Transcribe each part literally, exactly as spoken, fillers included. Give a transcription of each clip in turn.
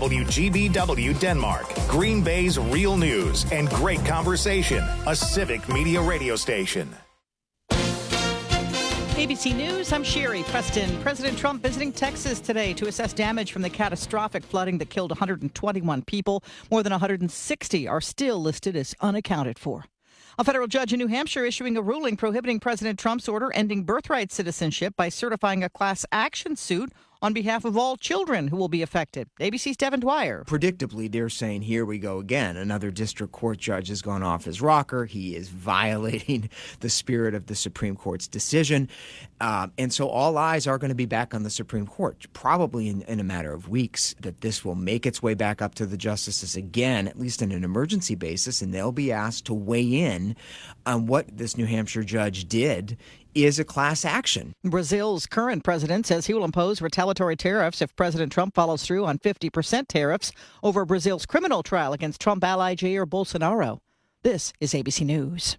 W G B W Denmark, Green Bay's real news and great conversation, a Civic Media radio station. A B C News, I'm Sherry Preston. President Trump visiting Texas today to assess damage from the catastrophic flooding that killed one hundred twenty-one people. More than one hundred sixty are still listed as unaccounted for. A federal judge in New Hampshire issuing a ruling prohibiting President Trump's order ending birthright citizenship by certifying a class action suit on behalf of all children who will be affected. A B C's Devin Dwyer. Predictably, they're saying, here we go again. Another district court judge has gone off his rocker. He is violating the spirit of the Supreme Court's decision. Uh, and so all eyes are going to be back on the Supreme Court, probably in, in a matter of weeks, that this will make its way back up to the justices again, at least on an emergency basis, and they'll be asked to weigh in on what this New Hampshire judge did is a class action. Brazil's current president says he will impose retaliatory tariffs if President Trump follows through on fifty percent tariffs over Brazil's criminal trial against Trump ally Jair Bolsonaro. This is A B C News.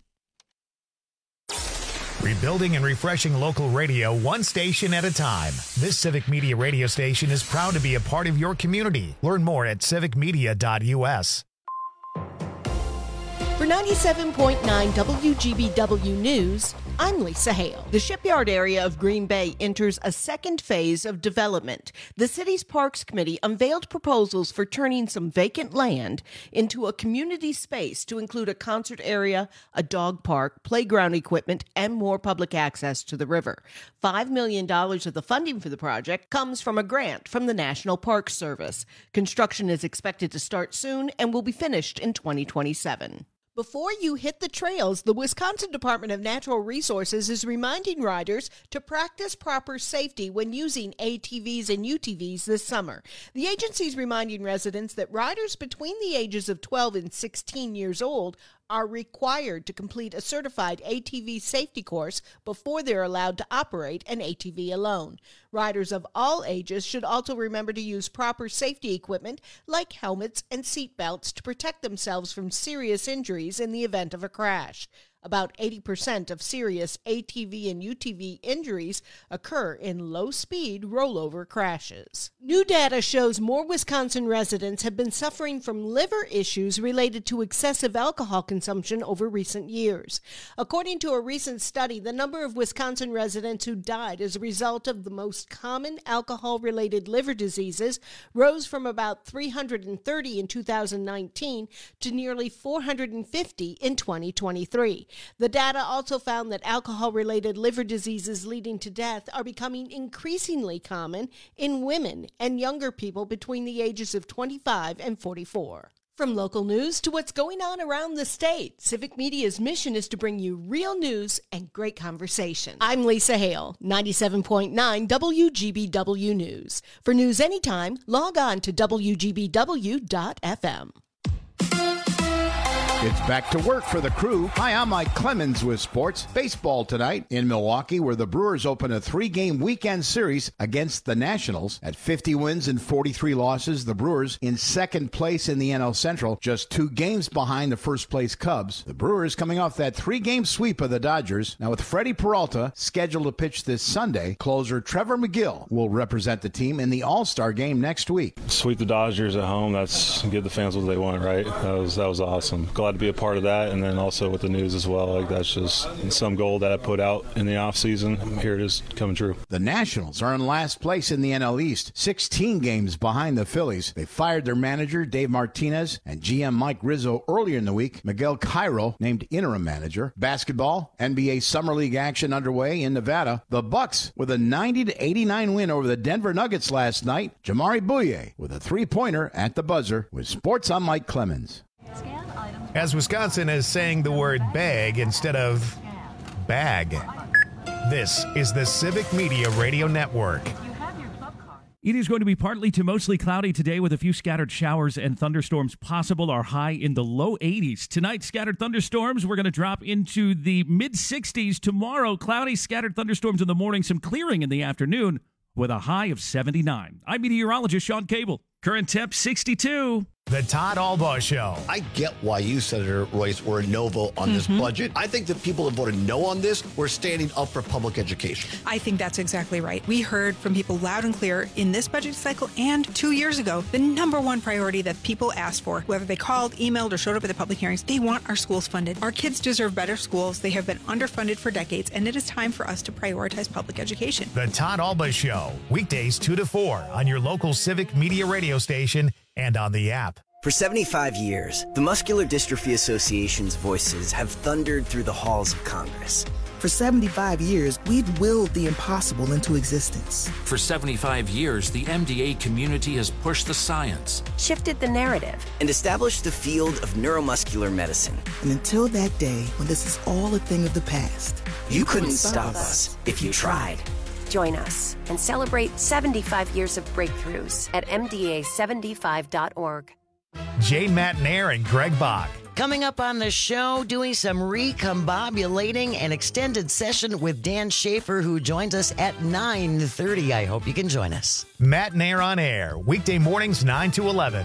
Rebuilding and refreshing local radio one station at a time. This Civic Media radio station is proud to be a part of your community. Learn more at civic media dot u s. For ninety-seven point nine W G B W News, I'm Lisa Hale. The shipyard area of Green Bay enters a second phase of development. The city's Parks Committee unveiled proposals for turning some vacant land into a community space to include a concert area, a dog park, playground equipment, and more public access to the river. five million dollars of the funding for the project comes from a grant from the National Park Service. Construction is expected to start soon and will be finished in twenty twenty-seven. Before you hit the trails, the Wisconsin Department of Natural Resources is reminding riders to practice proper safety when using A T Vs and U T Vs this summer. The agency is reminding residents that riders between the ages of twelve and sixteen years old are required to complete a certified A T V safety course before they're allowed to operate an A T V alone. Riders of all ages should also remember to use proper safety equipment like helmets and seat belts to protect themselves from serious injuries in the event of a crash. About eighty percent of serious A T V and U T V injuries occur in low-speed rollover crashes. New data shows more Wisconsin residents have been suffering from liver issues related to excessive alcohol consumption over recent years. According to a recent study, the number of Wisconsin residents who died as a result of the most common alcohol-related liver diseases rose from about three hundred thirty in two thousand nineteen to nearly four hundred fifty in twenty twenty-three. The data also found that alcohol-related liver diseases leading to death are becoming increasingly common in women and younger people between the ages of twenty-five and forty-four. From local news to what's going on around the state, Civic Media's mission is to bring you real news and great conversation. I'm Lisa Hale, ninety-seven point nine W G B W News. For news anytime, log on to W G B W dot F M. It's back to work for the crew. Hi, I'm Mike Clemens with sports. Baseball tonight in Milwaukee, where the Brewers open a three-game weekend series against the Nationals. At fifty wins and forty-three losses, the Brewers in second place in the N L Central, just two games behind the first-place Cubs. The Brewers coming off that three-game sweep of the Dodgers. Now with Freddie Peralta scheduled to pitch this Sunday, closer Trevor McGill will represent the team in the All-Star game next week. Sweep the Dodgers at home, that's give the fans what they want, right? That was, that was awesome. Glad to be a part of that, and then also with the news as well. Like, that's just some goal that I put out in the offseason. Here it is coming true. The Nationals are in last place in the N L East, sixteen games behind the Phillies. They fired their manager, Dave Martinez, and G M Mike Rizzo earlier in the week. Miguel Cairo named interim manager. Basketball, N B A Summer League action underway in Nevada. The Bucks with a ninety to eighty-nine win over the Denver Nuggets last night. Jamari Bouye with a three-pointer at the buzzer. With sports, I'm Mike Clemens. As Wisconsin is saying the word bag instead of bag. This is the Civic Media Radio Network. It is going to be partly to mostly cloudy today with a few scattered showers and thunderstorms possible. Our high in the low eighties. Tonight, scattered thunderstorms. We're going to drop into the mid sixties. Tomorrow, cloudy, scattered thunderstorms in the morning, some clearing in the afternoon with a high of seventy-nine. I'm meteorologist Sean Cable. Current temp sixty-two. The Todd Albaugh Show. I get why you, Senator Royce, were a no vote on mm-hmm. this budget. I think the people that voted no on this were standing up for public education. I think that's exactly right. We heard from people loud and clear in this budget cycle and two years ago, the number one priority that people asked for, whether they called, emailed, or showed up at the public hearings, they want our schools funded. Our kids deserve better schools. They have been underfunded for decades, and it is time for us to prioritize public education. The Todd Albaugh Show, weekdays two to four on your local Civic Media radio station and on the app. For seventy-five years, the Muscular Dystrophy Association's voices have thundered through the halls of Congress. For seventy-five years, we've willed the impossible into existence. For seventy-five years, the M D A community has pushed the science, shifted the narrative, and established the field of neuromuscular medicine. And until that day, when this is all a thing of the past, you, you couldn't, couldn't stop us if you tried. Join us and celebrate seventy-five years of breakthroughs at M D A seventy-five dot org. Jane Matnair and Greg Bach. Coming up on the show, doing some recombobulating, an extended session with Dan Schaefer, who joins us at nine thirty. I hope you can join us. Matnair on air, weekday mornings nine to eleven.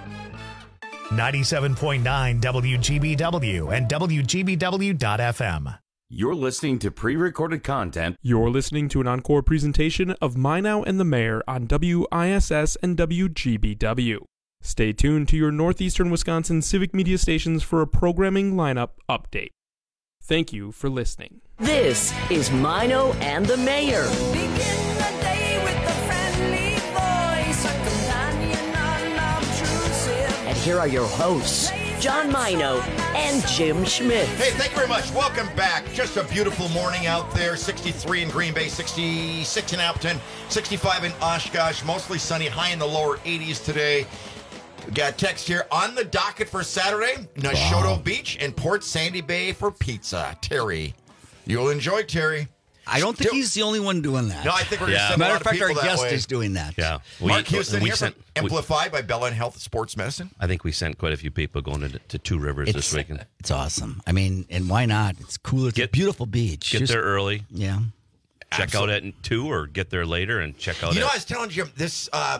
ninety-seven point nine W G B W and W G B W dot F M. You're listening to pre-recorded content. You're listening to an encore presentation of Minow and the Mayor on W I S S and W G B W. Stay tuned to your Northeastern Wisconsin Civic Media stations for a programming lineup update. Thank you for listening. This is Minow and the Mayor. Begin the day with a friendly voice, a companion unobtrusive. And here are your hosts, John Minow and Jim Schmidt. Hey, thank you very much. Welcome back. Just a beautiful morning out there. sixty-three in Green Bay, sixty-six in Appleton, sixty-five in Oshkosh. Mostly sunny, high in the lower eighties today. We got text here on the docket for Saturday, Nashoto wow. Beach and Port Sandy Bay for pizza. Terry, you'll enjoy Terry. I don't think Do- he's the only one doing that. No, I think we're going to yeah. send a Matter lot of fact, of people our guest that way. is doing that. Yeah. We, Mark Houston we here sent, from Amplified we, by Bella and Health Sports Medicine. I think we sent quite a few people going to, to Two Rivers it's, this weekend. It's awesome. I mean, and why not? It's cool. It's get, a beautiful beach. Get Just, there early. Yeah. Check Absolutely. out at two or get there later and check out You know, at, I was telling Jim, this, uh,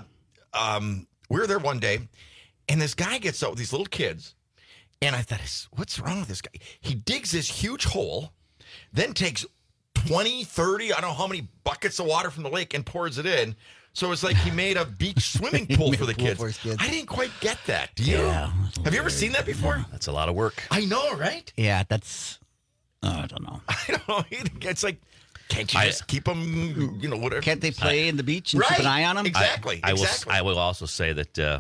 um, we were there one day, and this guy gets out with these little kids, and I thought, what's wrong with this guy? He digs this huge hole, then takes twenty, thirty, I don't know how many buckets of water from the lake and pours it in. So it's like he made a beach swimming pool for the kids. kids. I didn't quite get that. Do you? Yeah, Have you ever seen that before? Yeah, that's a lot of work. I know, right? Yeah, that's, oh, I don't know. I don't know. It's like, can't you just I, keep them, you know, whatever? Can't they play I, in the beach and right, keep an eye on them? Exactly. I, I, exactly. Will, I will also say that, uh,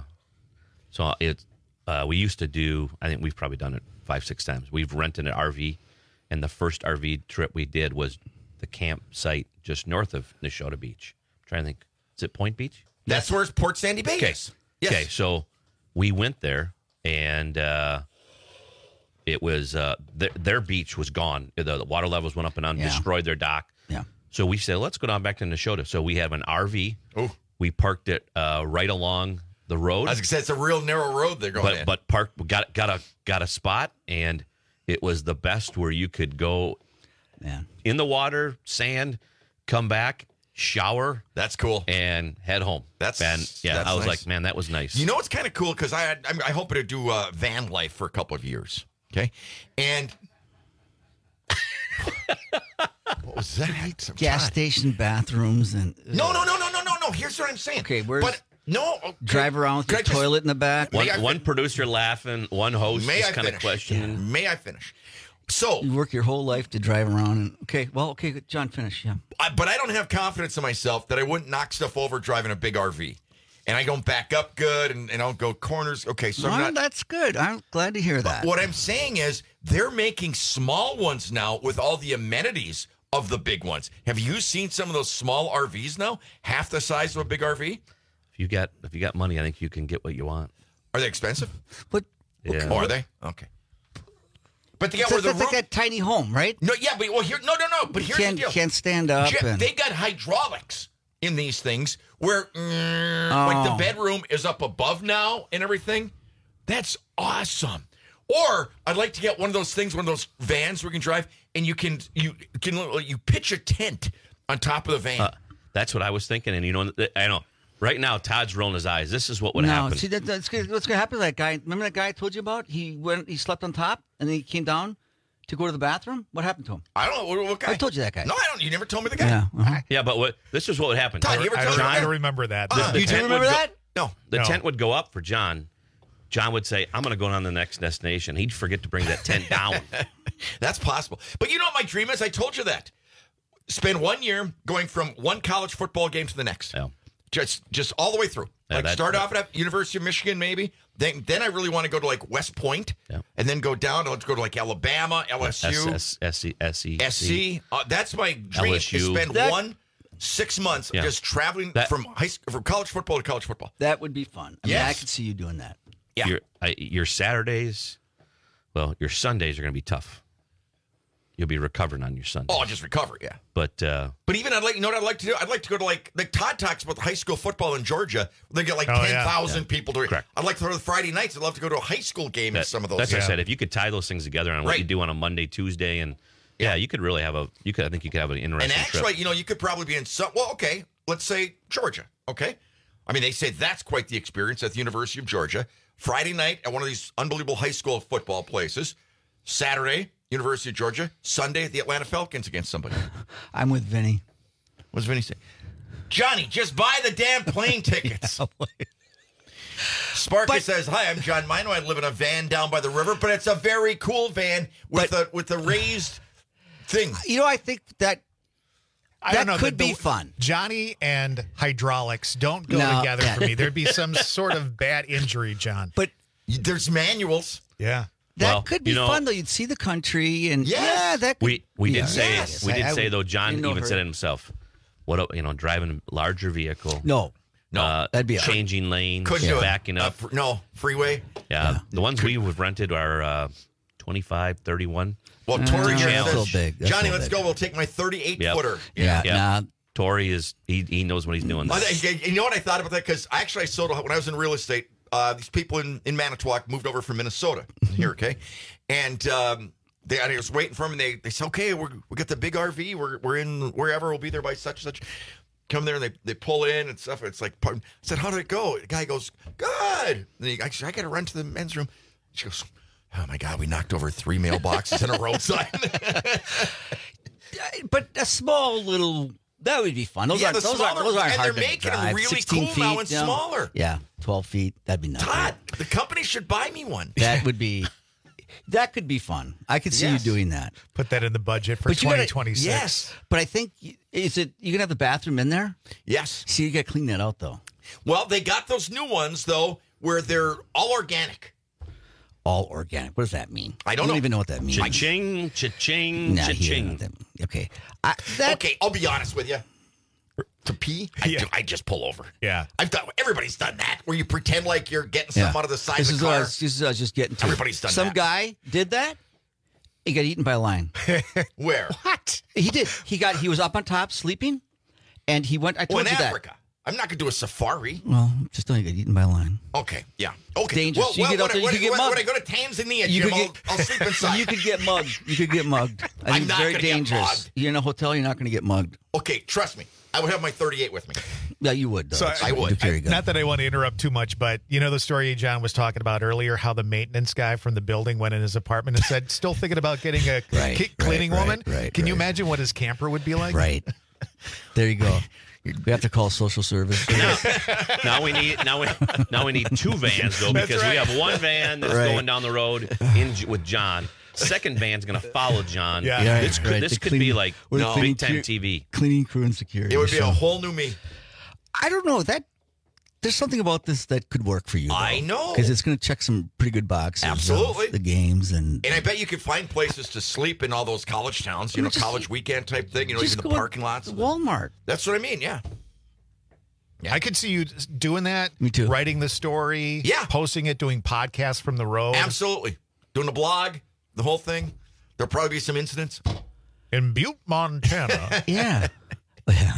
so it, uh, we used to do, I think we've probably done it five, six times. We've rented an R V, and the first R V trip we did was the campsite just north of Nashoto Beach. I'm trying to think, is it Point Beach? That's where Port Sandy Bay okay. is. Yes. Okay, so we went there, and uh, it was, uh, th- their beach was gone. The, the water levels went up and down, yeah. destroyed their dock. Yeah. So we said, let's go down back to Nashoto. So we have an R V. Oh. We parked it uh, right along the road. I was going to say, it's a real narrow road they're going but, in. But parked, got, got, a, got a spot, and it was the best where you could go Man. in the water, sand, come back, shower. That's cool. And head home. That's and yeah. That's I was nice. like, man, that was nice. You know what's kind of cool because I I'm, I hope to do uh, van life for a couple of years. Okay, and what was that? Some Gas God. station bathrooms and uh, no, no, no, no, no, no, no. Here's what I'm saying. Okay, where's but no okay. drive around with your just, toilet in the back. One, I one producer laughing, one host may is I kind finish? of questioning. Yeah. May I finish? So you work your whole life to drive around and okay, well, okay, John, finish. Yeah, I, but I don't have confidence in myself that I wouldn't knock stuff over driving a big R V, and I don't back up good, and, and I don't go corners. Okay, so well, I'm not, that's good. I'm glad to hear that. What I'm saying is they're making small ones now with all the amenities of the big ones. Have you seen some of those small R Vs now? Half the size of a big R V? If you got if you got money, I think you can get what you want. Are they expensive? But yeah. Oh, are they? Okay. But they got so where the that's room... like that tiny home, right? No, yeah, but well, here, no, no, no. But you here's can't, the deal. Can't stand up. Jim, and... They got hydraulics in these things where, mm, oh. like, the bedroom is up above now and everything. That's awesome. Or I'd like to get one of those things, one of those vans where you can drive, and you can you can you pitch a tent on top of the van. Uh, that's what I was thinking, and you know, I know. Right now, Todd's rolling his eyes. This is what would no, happen. see, that, that's what's going to happen to that guy. Remember that guy I told you about? He went, he slept on top, and then he came down to go to the bathroom. What happened to him? I don't know. What, what guy? I told you that guy. No, I don't. You never told me the guy. Yeah, uh-huh. Yeah, but what? This is what would happen. Todd, you ever I tell don't, me I that? don't remember that. Uh, You do tent remember would go- that? No. The No. tent would go up for John. John would say, I'm going to go on to the next destination. He'd forget to bring that tent down. That's possible. But you know what my dream is? I told you that. Spend one year going from one college football game to the next. Yeah. Just just all the way through. Yeah, like that- start that- off at University of Michigan, maybe. Then then I really want to go to like West Point, Yeah. and then go down. Let's go to like Alabama, L S U, S- S- SC, SC, S C. Uh, that's my dream. L S U. Is spend That- one six months Yeah. just traveling That- from high school, from college football to college football. That would be fun. I mean, Yes. I could see you doing that. Yeah. Your, I, your Saturdays, well, your Sundays are going to be tough. You'll be recovering on your Sundays. Oh, I'll just recover. Yeah. But uh, But even I'd like, you know what I'd like to do? I'd like to go to like, like Todd talks about the high school football in Georgia. They get like Oh, yeah. ten thousand Yeah. people to. Correct. I'd like to go to the Friday nights. I'd love to go to a high school game in that- some of those. that's what Yeah. I said. If you could tie those things together on what Right. you do on a Monday, Tuesday, and yeah, you could really have a. You could. I think you could have an interesting And actually, trip. you know, you could probably be in some. Well, okay, let's say Georgia. Okay, I mean, they say that's quite the experience at the University of Georgia. Friday night at one of these unbelievable high school football places. Saturday, University of Georgia. Sunday, the Atlanta Falcons against somebody. I'm with Vinny. What does Vinny say? Johnny, just buy the damn plane tickets. Sparky says, "Hi, I'm John Mino. I live in a van down by the river, but it's a very cool van with a with a raised thing." You know, I think that I that don't know. could the- be the- fun. Johnny and hydraulics don't go No, together yeah. for me. There'd be some sort of bad injury, John. But there's manuals. Yeah. That Well, could be you know- fun, though. You'd see the country, and Yes. yeah, that could, We we yeah. did say Yes. we did I- I say would- though. John in no even said it hurry. himself. What a- you know, driving a larger vehicle. No, No, uh, that'd be a- changing lanes, Couldn't do it. backing Uh, up. fr- no, freeway. yeah. the ones we've rented are uh, twenty-five, thirty-one. Well, Uh, Tori here that's says, a little big. That's a Johnny, little let's big. go. We'll take my thirty-eight Yep. footer. Yeah, Yeah. nah, Tori is he, he knows what he's doing. But, uh, you know what I thought about that? Because actually, I sold when I was in real estate. Uh, these people in, in Manitowoc moved over from Minnesota here, okay? And um, they, I was waiting for them, and they, they said, okay, we're, we got the big R V. We're, we're in wherever. We'll be there by such and such. Come there, and they, they pull in and stuff. It's like, I said, how did it go? The guy goes, good. And he, I said, I got to run to the men's room. She goes, oh, my God, we knocked over three mailboxes and a road sign. but a small little that would be fun. Those Yeah, aren't the those aren't, smaller- those aren't and hard they're to making them drive. really sixteen cool feet, now and you know? smaller. Yeah, twelve feet. That'd be nice. Todd, the company should buy me one. That would be. That could be fun. I could see Yes. you doing that. Put that in the budget for But you gotta- twenty twenty-six. Yes. But I think is it you can have the bathroom in there? Yes. See, you got to clean that out though. Well, they got those new ones, though, where they're all organic. All organic. What does that mean? I don't I don't know. even know what that means. Cha-ching, cha-ching, Nah, he doesn't know cha-ching. what that means. Okay. I, that, Okay, I'll be honest with you. To pee, I, Yeah. ju- I just pull over. Yeah. I've done. Everybody's done that, where you pretend like you're getting something yeah. out of the side this of is the what I car. was, this is what I was just getting to. Everybody's done Some that. guy did that. He got eaten by a lion. Where? What? He did. He got. He was up on top sleeping, and he went. I Well, told in you Africa. I'm not going to do a safari. that. Well, just don't get eaten by a lion. Okay, yeah. Okay. Dangerous. Well, You well, get out when, there, I, you when, could get when, mugged. when I go to Tanzania, You Jim, could I'll, get- I'll sleep inside. You could get mugged. You could get mugged. I I'm think not it's very gonna get dangerous. mugged. You're in a hotel. You're not going to get mugged. Okay, trust me. I would have my thirty-eight with me. Yeah, you would. Though. So It's- I you would. do carry a gun. Not that I want to interrupt too much, but you know the story John was talking about earlier, how the maintenance guy from the building went in his apartment and said, still thinking about getting a Right, ki- cleaning right, woman? right, right, Can you right. imagine what his camper would be like? Right. There you go. We have to call social service. Now, now we need now we now we need two vans though, That's because we right. have one van that's Right. going down the road in with John. Second van's going to follow John. Yeah. Yeah, this could, right. this The could cleaning- be like we're the no, cleaning big time crew- T V. Cleaning crew and security. It would be so- a whole new me. I don't know that. There's something about this that could work for you. Though, I know. because it's going to check some pretty good boxes. of Absolutely. the games and And I bet you could find places to sleep in all those college towns, you know, Just- college weekend type thing, you know, just even the go parking lots. to Walmart. That's what I mean, yeah. I could see you doing that. Me too. Writing the story. Yeah. Posting it, doing podcasts from the road. Absolutely. Doing a blog, the whole thing. There'll probably be some incidents. In Butte, Montana. Yeah. yeah.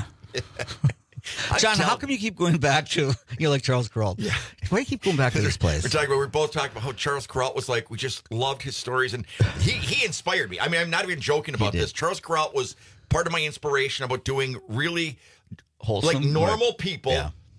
I John, tell- how come you keep going back to you know, like Charles Kuralt? Yeah. Why do you keep going back to this place? We're talking about, we're both talking about how Charles Kuralt was like, we just loved his stories, and he, he inspired me. I mean, I'm not even joking about did. this. Charles Kuralt was part of my inspiration about doing really Wholesome. like normal people Yeah.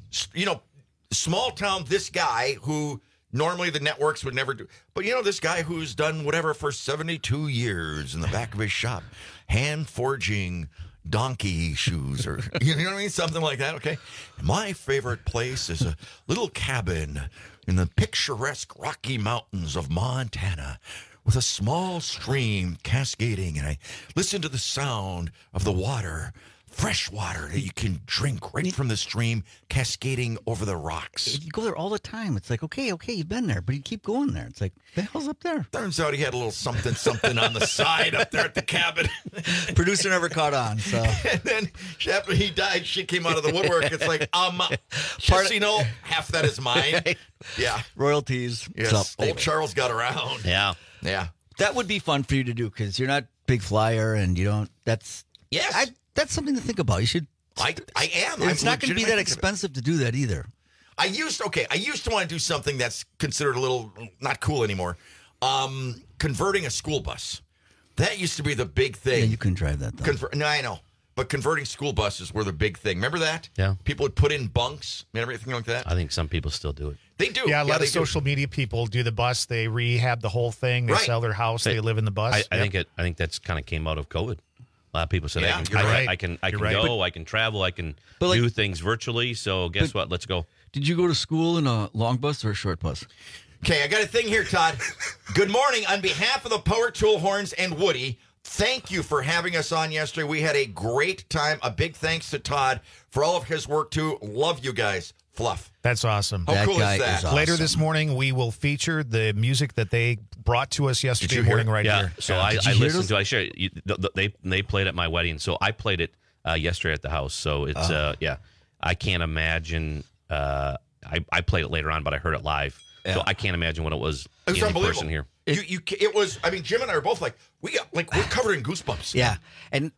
s- you know, small town, this guy who normally the networks would never do. But, you know, this guy who's done whatever for seventy-two years in the back of his shop, hand forging donkey shoes or, you know what I mean? Something like that, okay? My favorite place is a little cabin in the picturesque Rocky Mountains of Montana with a small stream cascading, and I listen to the sound of the water, fresh water that you can drink right from the stream cascading over the rocks. You go there all the time. It's like, okay, okay, you've been there, but you keep going there. It's like, the hell's up there? Turns out he had a little something, something on the side up there at the cabin. Producer never caught on, so. And then after he died, shit came out of the woodwork. It's like, um, just, you know, half that is mine. Yeah. Royalties. Yes. So, Old anyway. Charles got around. Yeah. Yeah. That would be fun for you to do because you're not big flyer and you don't, that's. Yes. I, that's something to think about. You should. I, I am. It's I'm not going to be that legitimately expensive to do that either. I used okay. I used to want to do something that's considered a little not cool anymore. Um, converting a school bus. That used to be the big thing. Yeah, you couldn't drive that though. Conver- no, I know, but converting school buses were the big thing. Remember that? Yeah. People would put in bunks and everything like that. I think some people still do it. They do. Yeah, a lot they of do. social media people do the bus. They rehab the whole thing. They Right. sell their house. They Hey, live in the bus. I, I Yep. think it. I think that's kind of came out of COVID. A lot of people said, Yeah, I, can, you're I, right. I can, I You're can right. go, I can travel, I can But like- do things virtually. So guess what? Let's go. Did you go to school in a long bus or a short bus? Okay, I got a thing here, Todd. Good morning. On behalf of the Power Tool Horns and Woody, thank you for having us on yesterday. We had a great time. A big thanks to Todd for all of his work, too. Love you guys. Fluff. That's awesome. How That cool guy is that? is awesome. Later this morning, we will feature the music that they brought to us yesterday you hear morning it? right yeah. here. So Yeah. I, Did you I hear listened those? to. I share. You, th- th- they they played at my wedding, so I played it uh, yesterday at the house. So it's Oh. uh, yeah. I can't imagine. Uh, I I played it later on, but I heard it live. So Yeah. I can't imagine what it was. It was in unbelievable. person here. You, you, it was. I mean, Jim and I are both like we got like we're covered in goosebumps. Yeah, and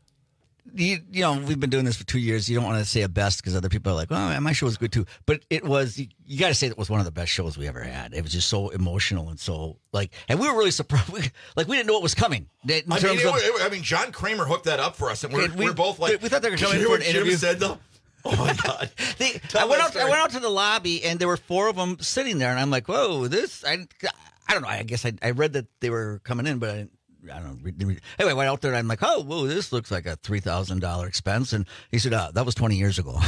you you know we've been doing this for two years. You don't want to say a best because other people are like, "Oh, my show was good too." But it was. You, you got to say it was one of the best shows we ever had. It was just so emotional and so like, and we were really surprised. We, like we didn't know what was coming. In I mean, terms it, of, it- I mean, John Kramer hooked that up for us, and we're, Okay, we- we're both like, we thought they were "Did coming you for hear an what Jim interview." said though? Oh my god! They, Tell I went that out. I story. went out to the lobby, and there were four of them sitting there, and I'm like, "Whoa, this!" I, I don't know. I guess I, I read that they were coming in, but I didn't. I don't know. Read, read. Anyway, I went out there, and I'm like, "Oh, whoa, this looks like a three thousand dollar expense." And he said, uh, "That was twenty years ago.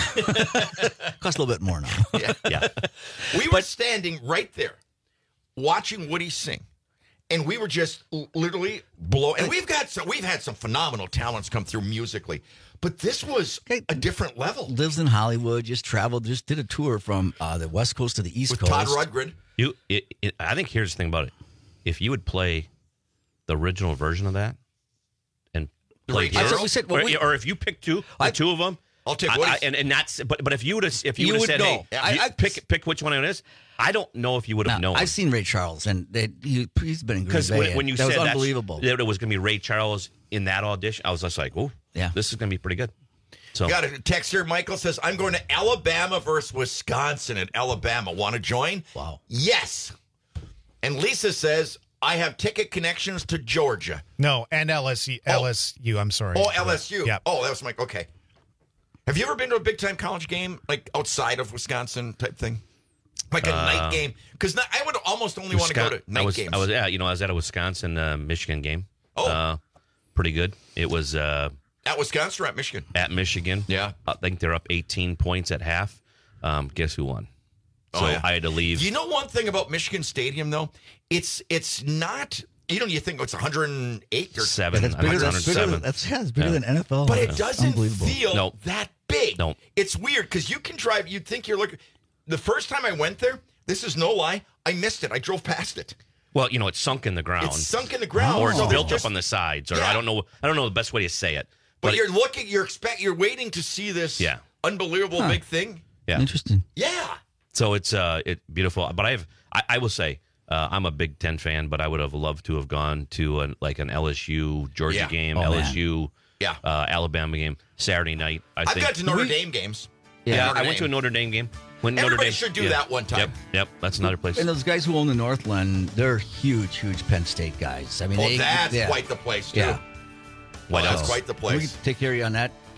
Costs a little bit more now." Yeah. Yeah. We were standing right there, watching Woody sing, and we were just l- literally blown. And we've got some, we've had some phenomenal talents come through musically, but this was a different level. Lives in Hollywood. Just traveled. Just did a tour from uh, the West Coast to the East With Coast. Todd Rundgren. You, it, it, I think here's the thing about it. If you would play the original version of that and play Ray his- Charles? We said, well, or, we- or if you pick two, the I- two of them, I'll take I- Woody's. I- and and not. But but if you would have if you, You would have would said, know. hey, I- you I- pick pick which one it is, I don't know if you would have Now, known. I've seen Ray Charles, and they, he, he's been in Green Because Bay. when, when you that said was that's- unbelievable. that it was going to be Ray Charles in that audition, I was just like, oh, Yeah. this is going to be pretty good. So Got a text here. Michael says, I'm going to Alabama versus Wisconsin at Alabama. Want to join? Wow. Yes. And Lisa says, I have ticket connections to Georgia. No, and L S U. L S U. I'm sorry. Oh, L S U. Yeah. Oh, that was Mike. Okay. Have you ever been to a big time college game, like outside of Wisconsin type thing? Like a Uh, night game? Because I would almost only want to go to Wisconsin- night I was, games. I was, yeah, you know, I was at a Wisconsin uh, Michigan game. Oh. Uh, pretty good. It was uh, At Wisconsin or at Michigan? at Michigan. Yeah. I think they're up eighteen points at half. Um, guess who won? So Oh, yeah. I had to leave. You know one thing about Michigan Stadium, though? It's it's not, you know, you think it's one hundred eight or Seven. that's I think bigger, it's that's bigger, than, one hundred seven. that's, yeah, it's bigger Yeah. than N F L. But it It's doesn't unbelievable. feel No. that big. No. It's weird because you can drive, you'd think you're looking. The first time I went there, this is no lie, I missed it. I drove past it. Well, you know, it's sunk in the ground. It's sunk in the ground. or it's So built there's up on the sides, or Yeah. I don't know. I don't know the best way to say it. But, But, you're looking, you're expect, you're waiting to see this Yeah. unbelievable Huh. big thing. yeah. Interesting. Yeah. So it's uh, it beautiful. But I have, I, I will say, uh, I'm a Big Ten fan, but I would have loved to have gone to an like an L S U Georgia Yeah. game, Oh, L S U Yeah. uh, Alabama game Saturday night. I I've think. got to Notre We- Dame games. yeah, Notre I went to a Dame. Notre Dame game. When Notre Everybody Dame, should do yeah. that one time. Yep, yep. That's another place. And those guys who own the Northland, they're huge, huge Penn State guys. I mean, Oh, they, that's yeah. quite the place, too. Yeah. Well, that's House. quite the We place. can take care of you on that.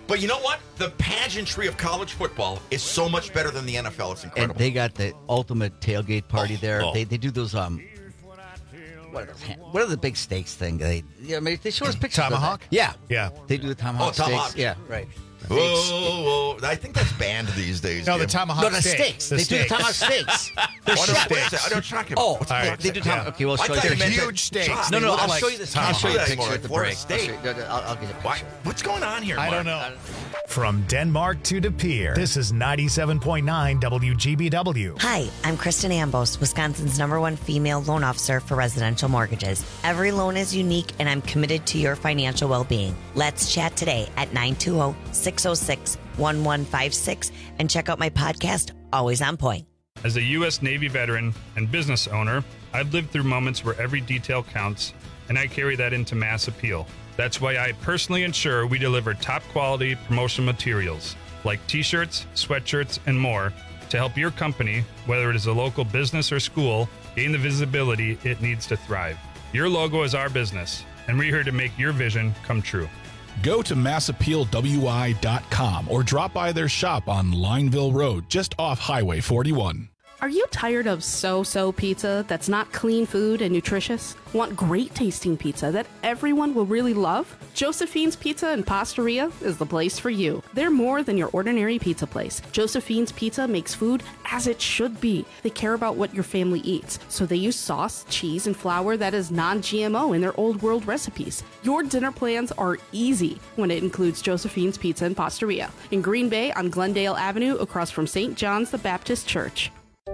But you know what? The pageantry of college football is so much better than the N F L. It's incredible. And they got the ultimate tailgate party Oh, there. oh. They they do those um. What are those? ham- What are the big steaks thing? They yeah, I mean, they show us pictures. of that. Tomahawk? Yeah, Yeah. They do the tomahawk. Oh, tomahawk. steaks. Yeah, right. Whoa, whoa, whoa. I think that's banned these days. No, the Jim. tomahawk No, the steak. steaks. The they do the steaks. tomahawk steaks. They're What chefs. is steaks? I don't talk about. Oh, What's they, steaks? they do tomahawk. Yeah. Okay, well, I'll I show you. thought you the meant picture. huge steaks. No, They no, look I'll like show you this. I'll tomahawk. show you the That's picture more at the Florida break. I'll, steak. show you- I'll, I'll get a picture. Why? What's going on here, I Mark? don't know. From Denmark to De Pere, this is ninety-seven point nine W G B W. Hi, I'm Kristen Ambos, Wisconsin's number one female loan officer for residential mortgages. Every loan is unique, and I'm committed to your financial well-being. Let's chat today at nine two zero, six zero six, one one five six and check out my podcast, Always On Point. As a U S Navy veteran and business owner, I've lived through moments where every detail counts, and I carry that into mass appeal. That's why I personally ensure we deliver top quality promotional materials like t-shirts, sweatshirts, and more to help your company, whether it is a local business or school, gain the visibility it needs to thrive. Your logo is our business, and we're here to make your vision come true. Go to mass appeal w i dot com or drop by their shop on Lineville Road, just off Highway forty-one. Are you tired of so-so pizza that's not clean food and nutritious? Want great tasting pizza that everyone will really love? Josephine's Pizza and Pastaria is the place for you. They're more than your ordinary pizza place. Josephine's Pizza makes food as it should be. They care about what your family eats, so they use sauce, cheese, and flour that is non-G M O in their old world recipes. Your dinner plans are easy when it includes Josephine's Pizza and Pastaria in Green Bay on Glendale Avenue across from Saint John's the Baptist Church.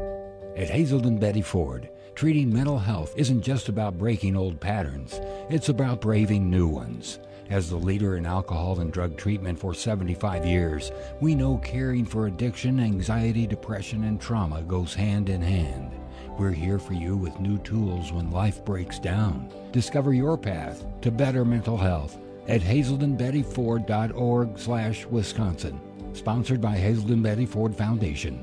At Hazelden Betty Ford, treating mental health isn't just about breaking old patterns, it's about braving new ones. As the leader in alcohol and drug treatment for seventy-five years, we know caring for addiction, anxiety, depression, and trauma goes hand in hand. We're here for you with new tools when life breaks down. Discover your path to better mental health at hazelden betty ford dot org slash Wisconsin. Sponsored by Hazelden Betty Ford Foundation.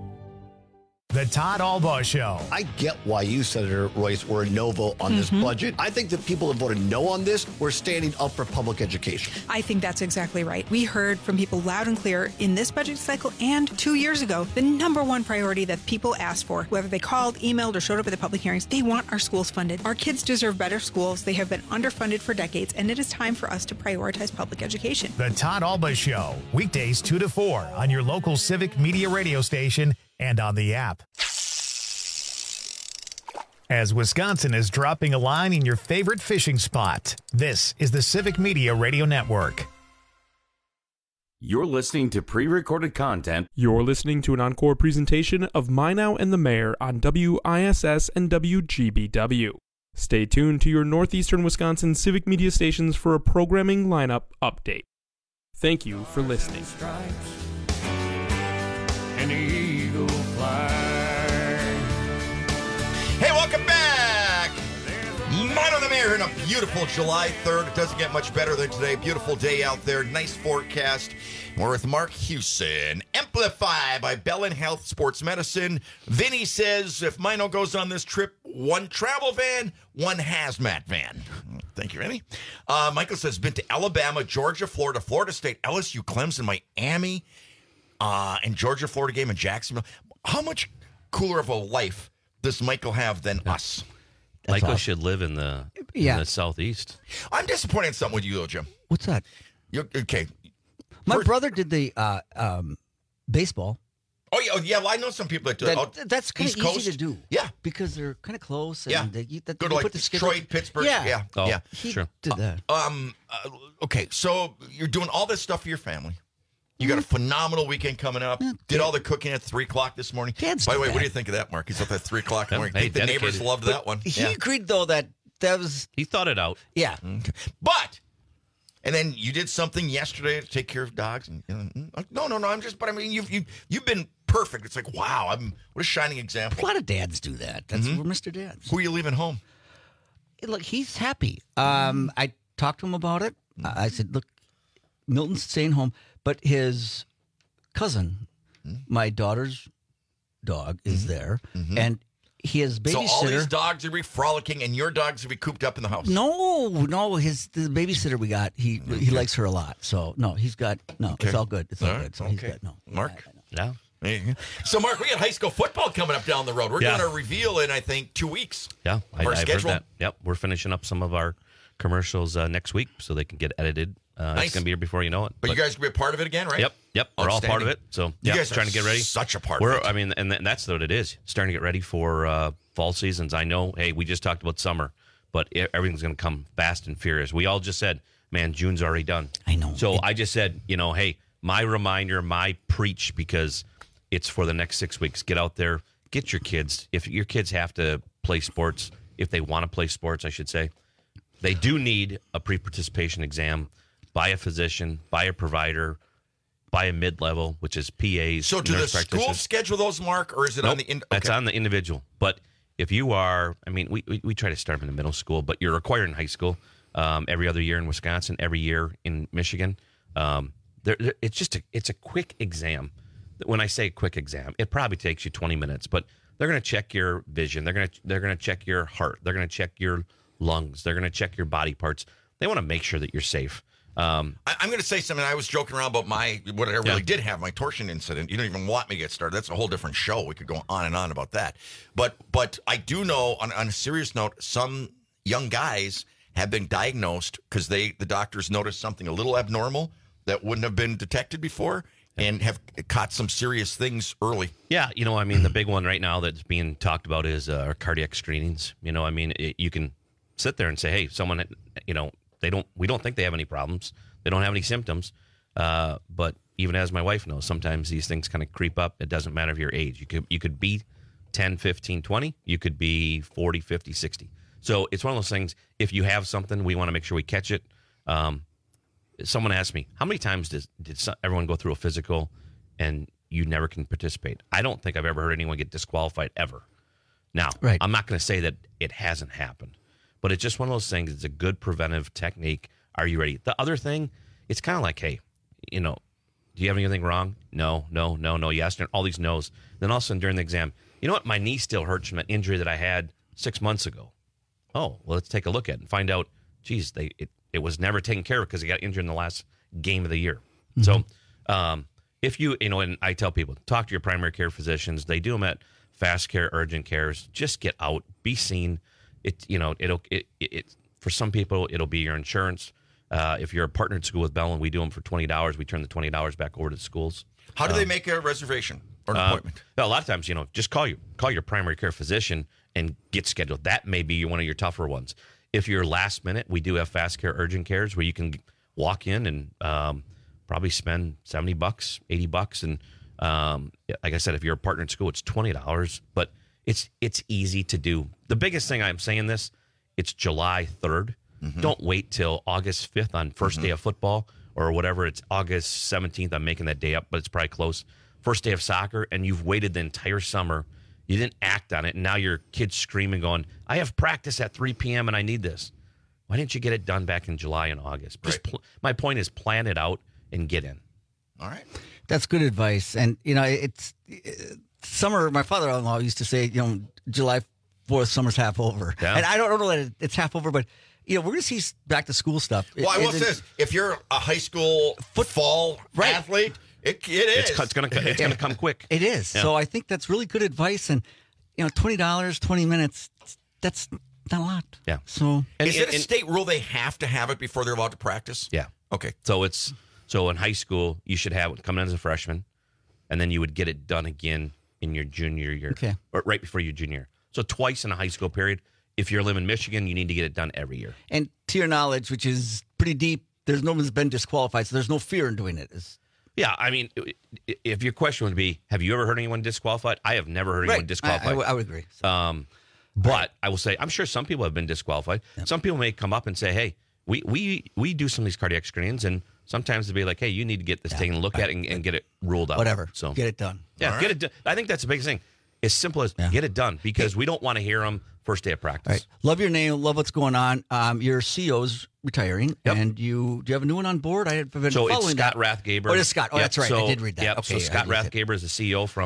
The Todd Albaugh Show. I get why you, Senator Royce, were a no vote on this Mhm. budget. I think that people that voted no on this were standing up for public education. I think that's exactly right. We heard from people loud and clear in this budget cycle and two years ago, the number one priority that people asked for, whether they called, emailed, or showed up at the public hearings, they want our schools funded. Our kids deserve better schools. They have been underfunded for decades, and it is time for us to prioritize public education. The Todd Albaugh Show, weekdays two to four on your local Civic Media radio station and on the app. As Wisconsin is dropping a line in your favorite fishing spot, this is the Civic Media Radio Network. You're listening to pre-recorded content. You're listening to an encore presentation of My Now and the Mayor on W I S S and W G B W. Stay tuned to your Northeastern Wisconsin Civic Media stations for a programming lineup update. Thank you for listening. An eagle fly. Hey, welcome back. Mine on the Mayor here on a beautiful July third. It doesn't get much better than today. Beautiful day out there. Nice forecast. We're with Mark Hewson. Amplify by Bellin Health Sports Medicine. Vinny says if Mino goes on this trip, one travel van, one hazmat van. Thank you, Vinny. Uh, Michael says been to Alabama, Georgia, Florida, Florida State, L S U, Clemson, Miami, uh, and Georgia, Florida game in Jacksonville. How much cooler of a life does Michael have than us? That's Michael awesome. should live in the Yeah. in the southeast. I'm disappointed in something with you, though, Jim. What's that? You're, okay. My First- brother did the uh, um, baseball. Oh, yeah, oh, yeah. Well, I know some people that do That- oh, that's kind East of easy Coast. to do. Yeah. Because they're kind of close. And Yeah. They, you, that, Go to you like put the schedule- Detroit, Pittsburgh. Yeah. Yeah. Oh, yeah. He sure. did that. Um. uh, okay. So you're doing all this stuff for your family. You got a phenomenal weekend coming up. Did all the cooking at three o'clock this morning. Dad's By the did way, that. what do you think of that, Mark? He's up at three o'clock in the morning. I Hey, think the neighbors dedicated. loved that one. He Yeah. agreed, though, that that was... He thought it out. Yeah. Okay. But, and then you did something yesterday to take care of dogs. And you know, mm, no, no, no. I'm just, but I mean, you've you you've been perfect. It's like, wow, I'm what a shining A example. lot of dads do that. That's Mhm. we're Mister Dads. Who are you leaving home? Look, he's happy. Um, I talked to him about it. I said, look, Milton's staying home, but his cousin, my daughter's dog, is there, and he has babysitter. So all these dogs are be frolicking, and your dogs are be cooped up in the house. No, no, his the babysitter we got, he he likes her a lot. So no, he's got no. Okay. It's all good. It's all, All right, good. So he's okay. got no. Mark? Yeah. So, Mark, we got high school football coming up down the road. We're Yeah. doing a reveal in, I think, two weeks. Yeah, Of I, our I've schedule. heard that. Yep, we're finishing up some of our commercials uh, next week so they can get edited. Uh, Nice. It's going to be here before you know it. But, you guys will be a part of it again, right? Yep, yep. We're all part of Outstanding. it. So You yeah, guys are trying to get ready. such a part We're, of it. I mean, and th- that's what it is. Starting to get ready for uh, fall seasons. I know. Hey, we just talked about summer, but e- everything's going to come fast and furious. We all just said, man, June's already done. I know. So I just said, you know, hey, my reminder, my preach, because it's for the next six weeks. Get out there, get your kids. If your kids have to play sports, if they want to play sports, I should say, they do need a pre-participation exam by a physician, by a provider, by a mid-level, which is P As. So do the nurse schools practitioners. schedule those, Mark, or is it on Nope, the... In- That's okay. on the individual. But if you are, I mean, we, we, we try to start them in the middle school, but you're required in high school um, every other year in Wisconsin, every year in Michigan. Um, there, there- it's just a, it's a quick exam. When I say quick exam, it probably takes you twenty minutes, but they're going to check your vision. They're going to they're going to check your heart. They're going to check your lungs. They're going to check your body parts. They want to make sure that you're safe. Um, I, I'm going to say something. I was joking around about my what I really Yeah. did have, my torsion incident. You don't even want me to get started. That's a whole different show. We could go on and on about that. But but I do know, on, on a serious note, some young guys have been diagnosed because they the doctors noticed something a little abnormal that wouldn't have been detected before, and have caught some serious things early. Yeah, you know, I mean, the big one right now that's being talked about is uh, cardiac screenings. You know, I mean, it, you can sit there and say, hey, someone, you know, they don't, we don't think they have any problems. They don't have any symptoms. Uh, but even as my wife knows, sometimes these things kind of creep up. It doesn't matter if your age. You could, you could be ten, fifteen, twenty. You could be forty, fifty, sixty. So it's one of those things. If you have something, we want to make sure we catch it. Um, Someone asked me, how many times does, did some, everyone go through a physical and you never can participate? I don't think I've ever heard anyone get disqualified ever. Now, Right. I'm not going to say that it hasn't happened, but it's just one of those things. It's a good preventive technique. Are you ready? The other thing, it's kind of like, hey, you know, do you have anything wrong? No, no, no, no, yes. And all these no's. Then all of a sudden during the exam, you know what? My knee still hurts from an injury that I had six months ago. Oh, well, let's take a look at it and find out, geez, they it, it was never taken care of because he got injured in the last game of the year. Mm-hmm. So um, if you, you know, and I tell people, talk to your primary care physicians. They do them at fast care, urgent cares. Just get out, be seen. It, you know, it'll, it, it, it for some people, it'll be your insurance. Uh, if you're a partnered school with Bellin, we do them for twenty dollars. We turn the twenty dollars back over to the schools. How do Um, they make a reservation or an uh, appointment? a lot of times, you know, just call you call your primary care physician and get scheduled. That may be one of your tougher ones. If you're last minute, we do have fast care, urgent cares where you can walk in and um, probably spend seventy bucks, eighty bucks, and um, like I said, if you're a partner in school, it's twenty dollars. But it's it's easy to do. The biggest thing I'm saying this, it's July third. Mm-hmm. Don't wait till August fifth on first day of football or whatever. It's August seventeenth. I'm making that day up, but it's probably close. First day of soccer, and you've waited the entire summer. You didn't act on it, and now your kid's screaming, going, I have practice at three p.m. and I need this. Why didn't you get it done back in July and August? Just pl- my point is plan it out and get in. All right. That's good advice. And, you know, it's uh, summer. My father-in-law used to say, you know, July fourth, summer's half over. Yeah. And I don't know that it- it's half over, but, you know, we're going to see back to school stuff. Well, I will It- say this. If you're a high school football Right. athlete, it, it is. It's, it's gonna it's gonna come quick. It is. Yeah. So I think that's really good advice. And, you know, twenty dollars, twenty minutes, that's not a lot. Yeah. So is it a state rule they have to have it before they're allowed to practice? Yeah. Okay. So it's so in high school you should have it coming in as a freshman, and then you would get it done again in your junior year. Okay. Or right before your junior year. So twice in a high school period. If you're living in Michigan, you need to get it done every year. And to your knowledge, which is pretty deep, there's no one's been disqualified, so there's no fear in doing it. It's, Yeah, I mean, i- if your question would be, have you ever heard anyone disqualified? I have never heard anyone Right. disqualified. I- I would- I would agree. Um, but I will say, I'm sure some people have been disqualified. Some people may come up and say, hey, we we we do some of these cardiac screenings, and sometimes they'll be like, hey, you need to get this thing and look at it and, and get it ruled out. Whatever. So Get it done. Yeah, All get right. it done. I think that's the biggest thing. As simple as get it done, because we don't want to hear them first day of practice. All right. Love your name. Love what's going on. Um, your C E O's retiring, and you do you have a new one on board? I have been So it's following Scott that. Rathgaber. Oh, it's Scott. Oh, Yep, that's right. so- I did read that. Yep, Okay, so Scott I read it. Rathgaber is the C E O from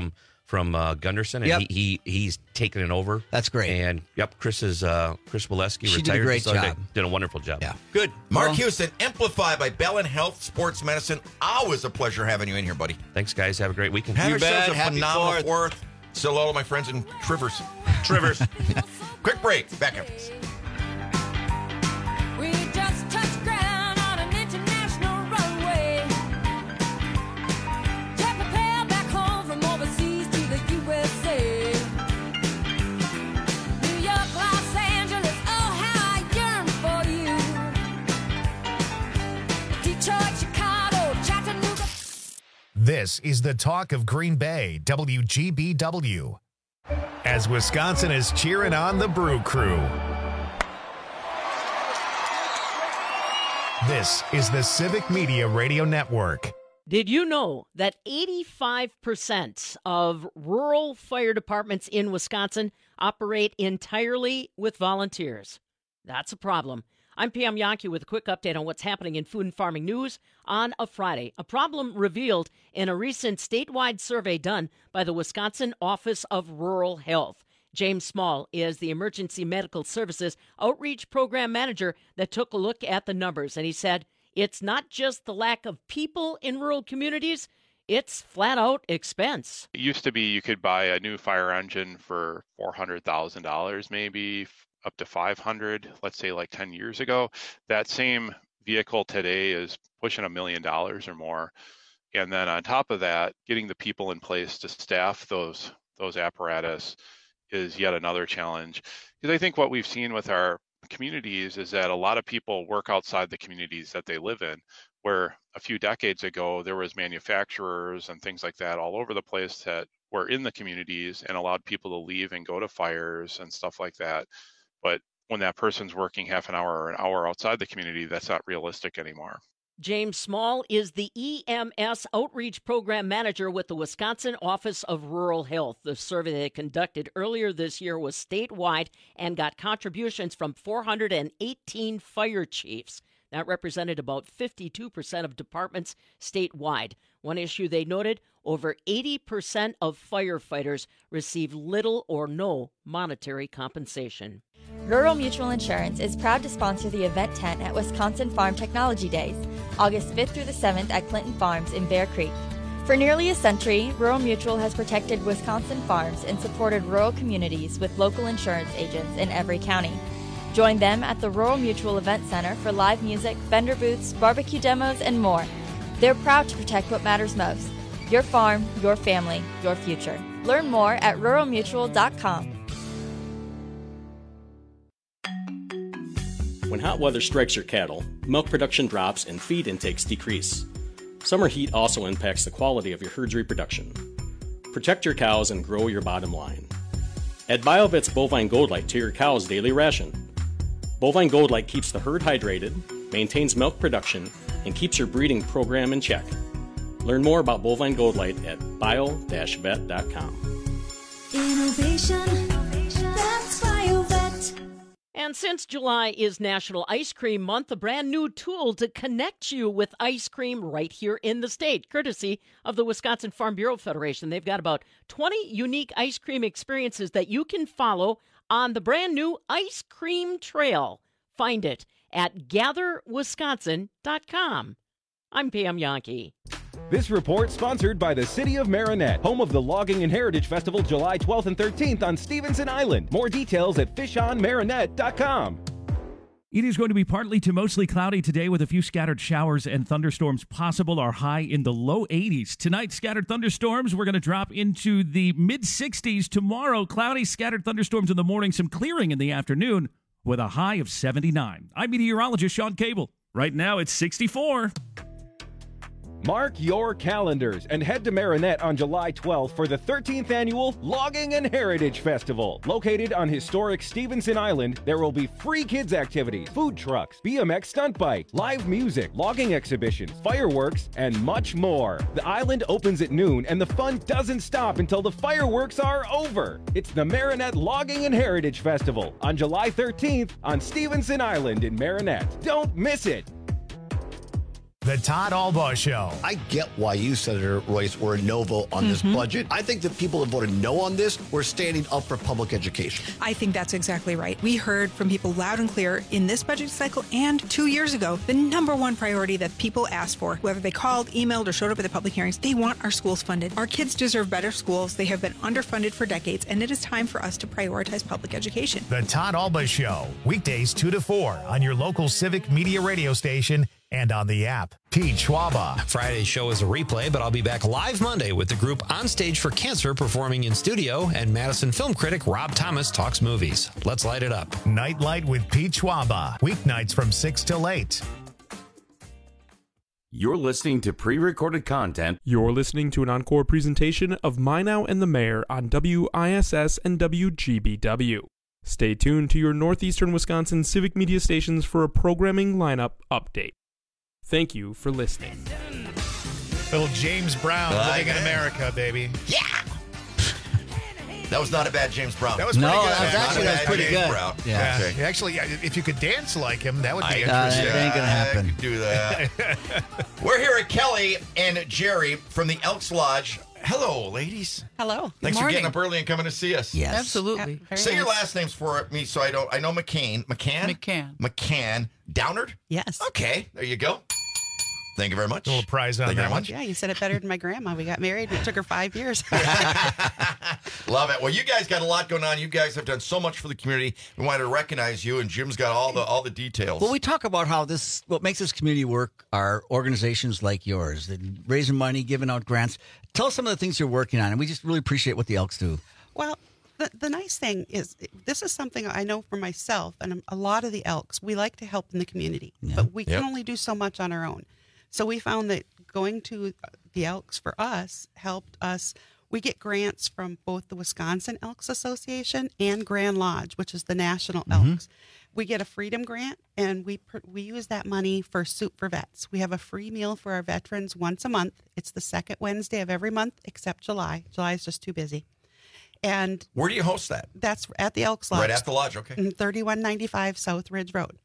from uh, Gunderson, and Yep. he, he he's taken it over. That's great. And yep, Chris is uh, Chris Walesky She retired. did a great so job. Did, did a wonderful job. Yeah. Good. Mark Well- Houston, Amplify by Bellin Health Sports Medicine. Always a pleasure having you in here, buddy. Thanks, guys. Have a great weekend. Have You yourselves bet. a Happy phenomenal Fourth. fourth. Still hello to my friends in Trivers. Trivers. Quick break. Back up. We just touched ground on an international runway. Jet propel back home from overseas to the U S A. New York, Los Angeles, oh how I yearn for you. Detroit, Chicago, Chattanooga. This is the talk of Green Bay, W G B W. As Wisconsin is cheering on the Brew Crew. This is the Civic Media Radio Network. Did you know that eighty-five percent of rural fire departments in Wisconsin operate entirely with volunteers? That's a problem. I'm Pam Yonke with a quick update on what's happening in food and farming news on a Friday. A problem revealed in a recent statewide survey done by the Wisconsin Office of Rural Health. James Small is the Emergency Medical Services Outreach Program Manager that took a look at the numbers, and he said it's not just the lack of people in rural communities, it's flat out expense. It used to be you could buy a new fire engine for four hundred thousand dollars, maybe f- up to five hundred thousand dollars, let's say like ten years ago. That same vehicle today is pushing a million dollars or more. And then on top of that, getting the people in place to staff those those apparatus is yet another challenge. Because I think what we've seen with our communities is that a lot of people work outside the communities that they live in, where a few decades ago there was manufacturers and things like that all over the place that were in the communities and allowed people to leave and go to fires and stuff like that. But when that person's working half an hour or an hour outside the community, that's not realistic anymore. James Small is the E M S Outreach Program Manager with the Wisconsin Office of Rural Health. The survey they conducted earlier this year was statewide and got contributions from four hundred eighteen fire chiefs. That represented about fifty-two percent of departments statewide. One issue they noted, over eighty percent of firefighters receive little or no monetary compensation. Rural Mutual Insurance is proud to sponsor the event tent at Wisconsin Farm Technology Days, August fifth through the seventh at Clinton Farms in Bear Creek. For nearly a century, Rural Mutual has protected Wisconsin farms and supported rural communities with local insurance agents in every county. Join them at the Rural Mutual Event Center for live music, vendor booths, barbecue demos, and more. They're proud to protect what matters most: your farm, your family, your future. Learn more at rural mutual dot com. When hot weather strikes your cattle, milk production drops and feed intakes decrease. Summer heat also impacts the quality of your herd's reproduction. Protect your cows and grow your bottom line. Add BioVet's Bovine Gold Light to your cow's daily ration. Bovine Gold Light keeps the herd hydrated, maintains milk production, and keeps your breeding program in check. Learn more about Bovine Gold Light at bio dash vet dot com. Innovation, that's BioVet. And since July is National Ice Cream Month, a brand new tool to connect you with ice cream right here in the state, courtesy of the Wisconsin Farm Bureau Federation. They've got about twenty unique ice cream experiences that you can follow on the brand new Ice Cream Trail. Find it at gather wisconsin dot com. I'm Pam Yonke. This report sponsored by the City of Marinette, home of the Logging and Heritage Festival July twelfth and thirteenth on Stevenson Island. More details at fish on marinette dot com. It is going to be partly to mostly cloudy today with a few scattered showers and thunderstorms possible. Our high in the low eighties. Tonight, scattered thunderstorms. We're going to drop into the mid sixties. Tomorrow, cloudy, scattered thunderstorms in the morning, some clearing in the afternoon with a high of seventy-nine. I'm meteorologist Sean Cable. Right now, it's sixty-four. Mark your calendars and head to Marinette on July twelfth for the thirteenth Annual Logging and Heritage Festival. Located on historic Stevenson Island, there will be free kids activities, food trucks, B M X stunt bike, live music, logging exhibitions, fireworks, and much more. The island opens at noon and the fun doesn't stop until the fireworks are over. It's the Marinette Logging and Heritage Festival on July thirteenth on Stevenson Island in Marinette. Don't miss it. The Todd Albaugh Show. I get why you, Senator Royce, were a no vote on this Mhm. budget. I think the people that voted no on this were standing up for public education. I think that's exactly right. We heard from people loud and clear in this budget cycle and two years ago, the number one priority that people asked for, whether they called, emailed, or showed up at the public hearings, they want our schools funded. Our kids deserve better schools. They have been underfunded for decades, and it is time for us to prioritize public education. The Todd Albaugh Show. Weekdays two to four on your local Civic Media radio station and on the app. Pete Schwaba. Friday's show is a replay, but I'll be back live Monday with the group On Stage for Cancer performing in studio, and Madison film critic Rob Thomas talks movies. Let's light it up. Nightlight with Pete Schwaba. Weeknights from six till eight. You're listening to pre-recorded content. You're listening to an encore presentation of Minow and the Mayor on W I S S and W G B W. Stay tuned to your Northeastern Wisconsin Civic Media stations for a programming lineup update. Thank you for listening. Little James Brown, Like Living in it. America, baby. Yeah. That was not a bad James Brown. That was pretty no, good. That was Not actually a that was bad pretty James good. Brown. Yeah. Yeah. Okay. Actually, yeah, if you could dance like him, that would be I- interesting. uh, that ain't gonna happen. I could do that. We're here at Kelly and Jerry from the Elks Lodge. Hello, ladies. Hello. Thanks for getting up early and coming to see us. Yes. Absolutely. Yeah, very Say your nice. last names for me so I don't. I know McCain. McCann? McCann. McCann. Downard? Yes. Okay, there you go. Thank you very much. A little prize on Thank you that very one. much. Yeah, you said it better than my grandma. We got married. It took her five years. Love it. Well, you guys got a lot going on. You guys have done so much for the community. We wanted to recognize you, and Jim's got all the all the details. Well, we talk about how this, what makes this community work are organizations like yours, that raising money, giving out grants. Tell us some of the things you're working on, and we just really appreciate what the Elks do. Well, the, the nice thing is, this is something I know for myself and a lot of the Elks. We like to help in the community, but we can Yep. only do so much on our own. So we found that going to the Elks for us helped us. We get grants from both the Wisconsin Elks Association and Grand Lodge, which is the national Mhm. Elks. We get a freedom grant, and we pr- we use that money for Soup for Vets. We have a free meal for our veterans once a month. It's the second Wednesday of every month except July. July is just too busy. And Where do you host that? that's at the Elks Lodge. Right at the lodge, okay. Mm, thirty-one ninety-five South Ridge Road.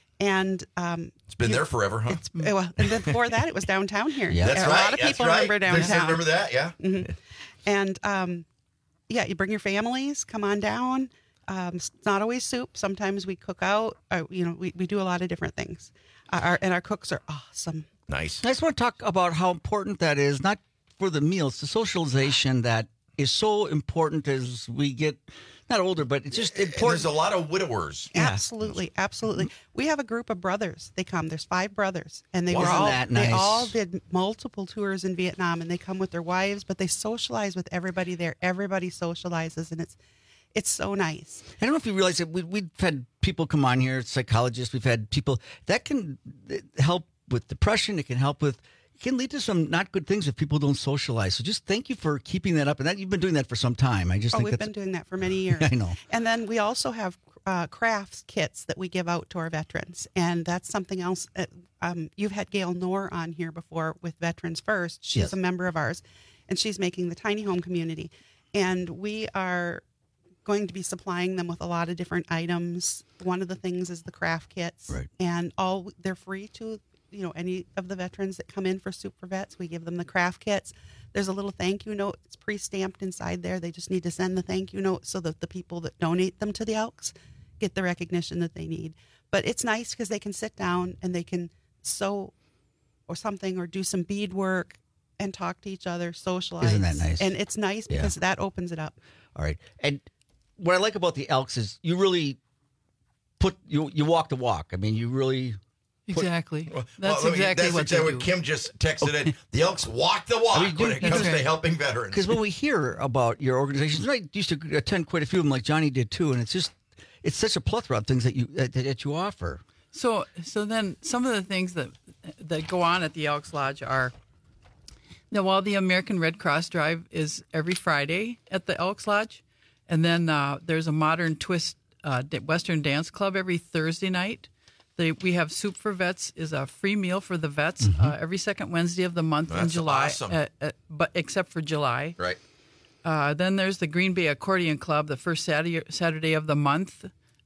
And um, It's been you- there forever, huh? It's, well, and then before that, it was downtown here. Yeah. That's a right, lot of that's people right. remember There's- I downtown. remember that, yeah. Mhm. And um, yeah, you bring your families, come on down. Um, it's not always soup. Sometimes we cook out. Uh, you know, we, we do a lot of different things. Uh, our, and our cooks are awesome. Nice. I just want to talk about how important that is, not for the meals, the socialization that is so important as we get not older, but it's just And important. there's a lot of widowers. Absolutely, absolutely. We have a group of brothers. They come. There's five brothers, and they Wasn't were all that they nice? all did multiple tours in Vietnam, and they come with their wives, but they socialize with everybody there. Everybody socializes, and it's it's so nice. I don't know if you realize that we, we've had people come on here, psychologists. We've had people that can uh, help with depression. It can help with. It can lead to some not good things if people don't socialize. So just thank you for keeping that up, and that you've been doing that for some time. I just oh, think we've that's been doing that for many years. I know. And then we also have uh, crafts kits that we give out to our veterans, and that's something else. Uh, um, you've had Gail Knorr on here before with Veterans First. She's Yes. a member of ours, and she's making the tiny home community, and we are going to be supplying them with a lot of different items. One of the things is the craft kits, right? And all they're free to. You know, any of the veterans that come in for Soup for Vets, we give them the craft kits. There's a little thank you note. It's pre-stamped inside there. They just need to send the thank you note so that the people that donate them to the Elks get the recognition that they need. But it's nice because they can sit down and they can sew or something or do some bead work and talk to each other, socialize. Isn't that nice? And it's nice Yeah. because that opens it up. All right. And what I like about the Elks is you really put you you walk the walk. I mean, you really put- Exactly. Well, That's let me- exactly that's what exactly they what do. Kim just texted in. The Elks walk the walk I mean, when it that's comes to right. helping veterans. Because when we hear about your organizations, I used to attend quite a few of them, like Johnny did too, and it's just it's such a plethora of things that you that, that you offer. So, so then some of the things that that go on at the Elks Lodge are. Now, while the American Red Cross Drive is every Friday at the Elks Lodge, and then uh, there's a Modern Twist uh, da- Western Dance Club every Thursday night. They, we have Soup for Vets is a free meal for the vets Mm-hmm. uh, every second Wednesday of the month in That's July, awesome. uh, uh, but except for July. Right. Uh, then there's the Green Bay Accordion Club the first Saturday, Saturday of the month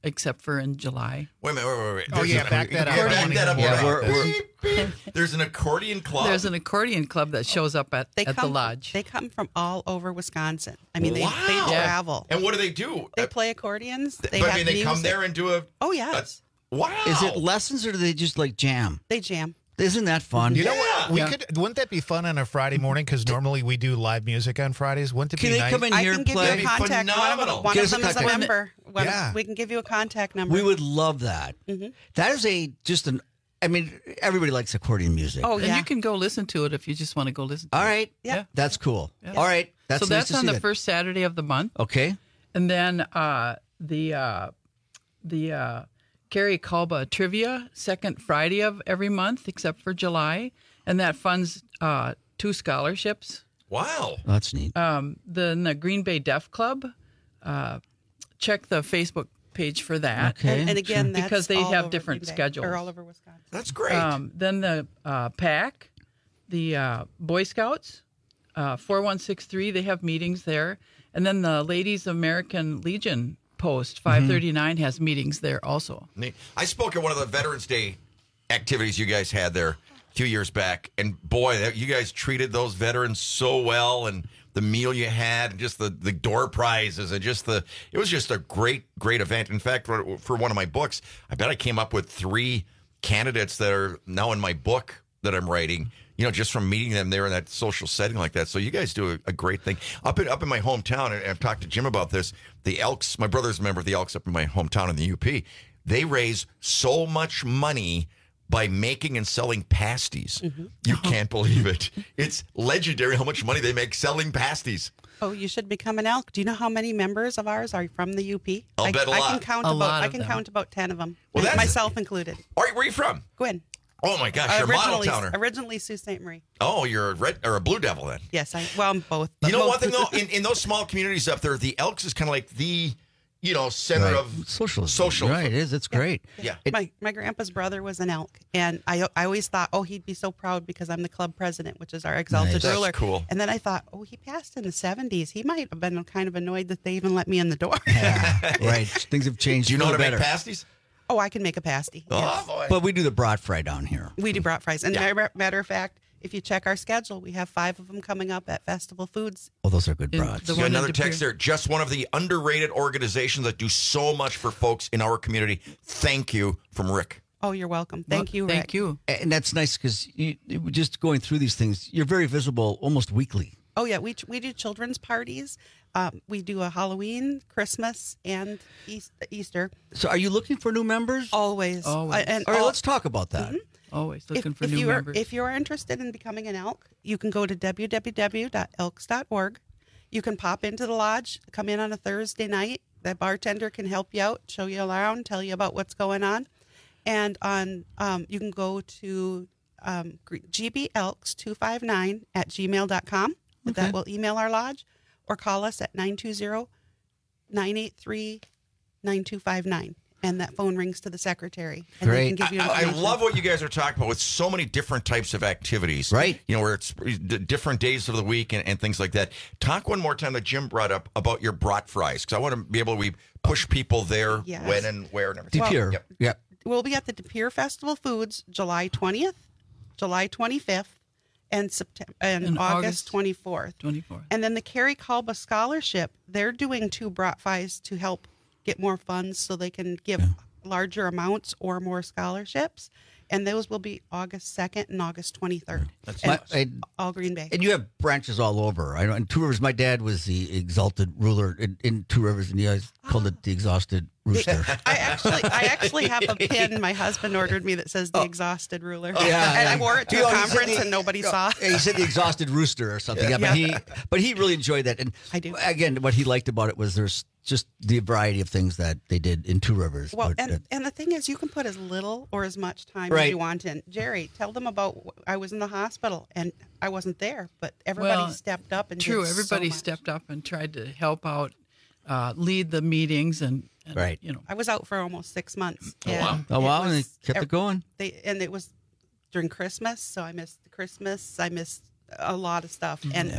except for in July. Wait a minute, wait, wait, wait. Oh, There's yeah, a- back that up. Yeah, back that up. Yeah, Hold on. we're- we're- Beep, beep. There's an accordion club. There's an accordion club that shows up at, They at come, the lodge. They come from all over Wisconsin. I mean, they, Wow. they Yeah. travel. And what do they do? They play accordions. They but have I mean, they come music. there and do a. Oh yes, Wow. Is it lessons or do they just like jam? they jam. Isn't that fun? You know what? We Yeah. could. Wouldn't that be fun on a Friday morning? Because normally we do live music on Fridays. Wouldn't it Can be they nice? come in I here can and give play? you a That'd be contact. One of them, phenomenal. one Give of us a them is a contact. member. One- Yeah. we can give you a contact number. We would love that. Mhm. That is a just an. I mean, everybody likes accordion music. Oh and yeah. you can go listen to it if you just want to go listen to All it. right. Yeah. That's cool. Yeah. All right. That's so nice that's to on see the that. first Saturday of the month. Okay. And then uh, the uh, the uh, Gary Kalba trivia, second Friday of every month, except for July. And that funds uh, two scholarships. Wow. That's neat. Um, then the Green Bay Deaf Club, uh, check the Facebook page for that. Okay. and, and again, that's Because they all have over different Green Bay, schedules. or all over Wisconsin. That's great. Um, then the uh, PAC, the uh, Boy Scouts, uh, four one six three, they have meetings there. And then the Ladies American Legion Post, five thirty-nine, has meetings there also. Neat. I spoke at one of the Veterans Day activities you guys had there a few years back, and boy, that, you guys treated those veterans so well, and the meal you had, and just the, the door prizes, and just the it was just a great, great event. In fact, for for one of my books, I bet I came up with three candidates that are now in my book that I'm writing. You know, just from meeting them there in that social setting like that. So you guys do a, a great thing. Up in up in my hometown, and I've talked to Jim about this. The Elks, my brother's a member of the Elks up in my hometown in the U P. They raise so much money by making and selling pasties. You can't believe it. It's legendary how much money they make selling pasties. Oh, you should become an elk. Do you know how many members of ours are from the U P? I'll I, bet a I lot. can count A about. lot I of can them. count about ten of them, Well, that's- myself included. All right, where are you from? Gwyn. Oh my gosh, you're a model originally, towner. originally Sault Ste. Marie. Oh, you're a red or a blue devil then. Yes, I. Well, I'm both. You know both. one thing though, in, in those small communities up there, the Elks is kind of like the, you know, center Right. of Socialism. social. Right. It is. It's great. Yeah. It- my my grandpa's brother was an elk, and I I always thought, oh, he'd be so proud because I'm the club president, which is our exalted Nice. That's ruler. cool. And then I thought, oh, he passed in the seventies. He might have been kind of annoyed that they even let me in the door. Right. Things have changed. Do you know for how the to make better. pasties? Oh, I can make a pasty. Oh yes. boy. But we do the brat fry down here. We do brat fries. And Yeah. matter, matter of fact, if you check our schedule, we have five of them coming up at Festival Foods. Oh, those are good In brats. the You got one another in text Depew. there. Just one of the underrated organizations that do so much for folks in our community. Thank you from Rick. Oh, you're welcome. Thank Well, you, Thank Rick. you. And that's nice because you, you- just going through these things, you're very visible almost weekly. Oh, yeah. We, we do children's parties. Um, we do a Halloween, Christmas, and Eas- Easter. So are you looking for new members? Always. Always. Uh, and All right, all- let's talk about that. Always if, looking for if new you are, members. If you're interested in becoming an elk, you can go to w w w dot elks dot org. You can pop into the lodge, come in on a Thursday night. The bartender can help you out, show you around, tell you about what's going on. And on, um, you can go to um, g b elks two five nine at gmail dot com. That will email our lodge, or call us at nine two zero, nine eight three, nine two five nine. And that phone rings to the secretary. And they can Great. give you I, I information. love what you guys are talking about with so many different types of activities. Right. You know, where it's d- different days of the week and, and things like that. Talk one more time that Jim brought up about your brat fries, because I want to be able to we push people there Yes. when and where and everything. Well, Depew. Yep. Yep. We'll be at the De Pere Festival Foods July twentieth, July twenty-fifth, and September and, And August August twenty-fourth. twenty-fourth. And then the Carrie Kalba Scholarship, they're doing two brat fries to help get more funds so they can give larger amounts or more scholarships. And those will be August second and August twenty-third. That's And My- I- all Green Bay. And you have branches all over. I know in Two Rivers, my dad was the exalted ruler in, in Two Rivers, and he always called it the exhausted rooster. I actually, I actually have a pin my husband ordered me that says the exhausted ruler. and I wore it to He a always said conference the- and nobody no, saw. He said the exhausted rooster or something. Yeah, but he, but he really enjoyed that. And I do. Again, what he liked about it was there's just the variety of things that they did in Two Rivers. Well, But, and, uh, and the thing is, you can put as little or as much time as Right. you want in. Jerry, tell them about I was in the hospital and I wasn't there, but everybody Well, stepped up and True, did so everybody much. stepped up and tried to help out, uh, lead the meetings, and, and Right. you know, I was out for almost six months. Oh, and wow. Oh, wow, it and they was kept it ev- going. They and it was during Christmas, so I missed Christmas. I missed a lot of stuff, and Yeah.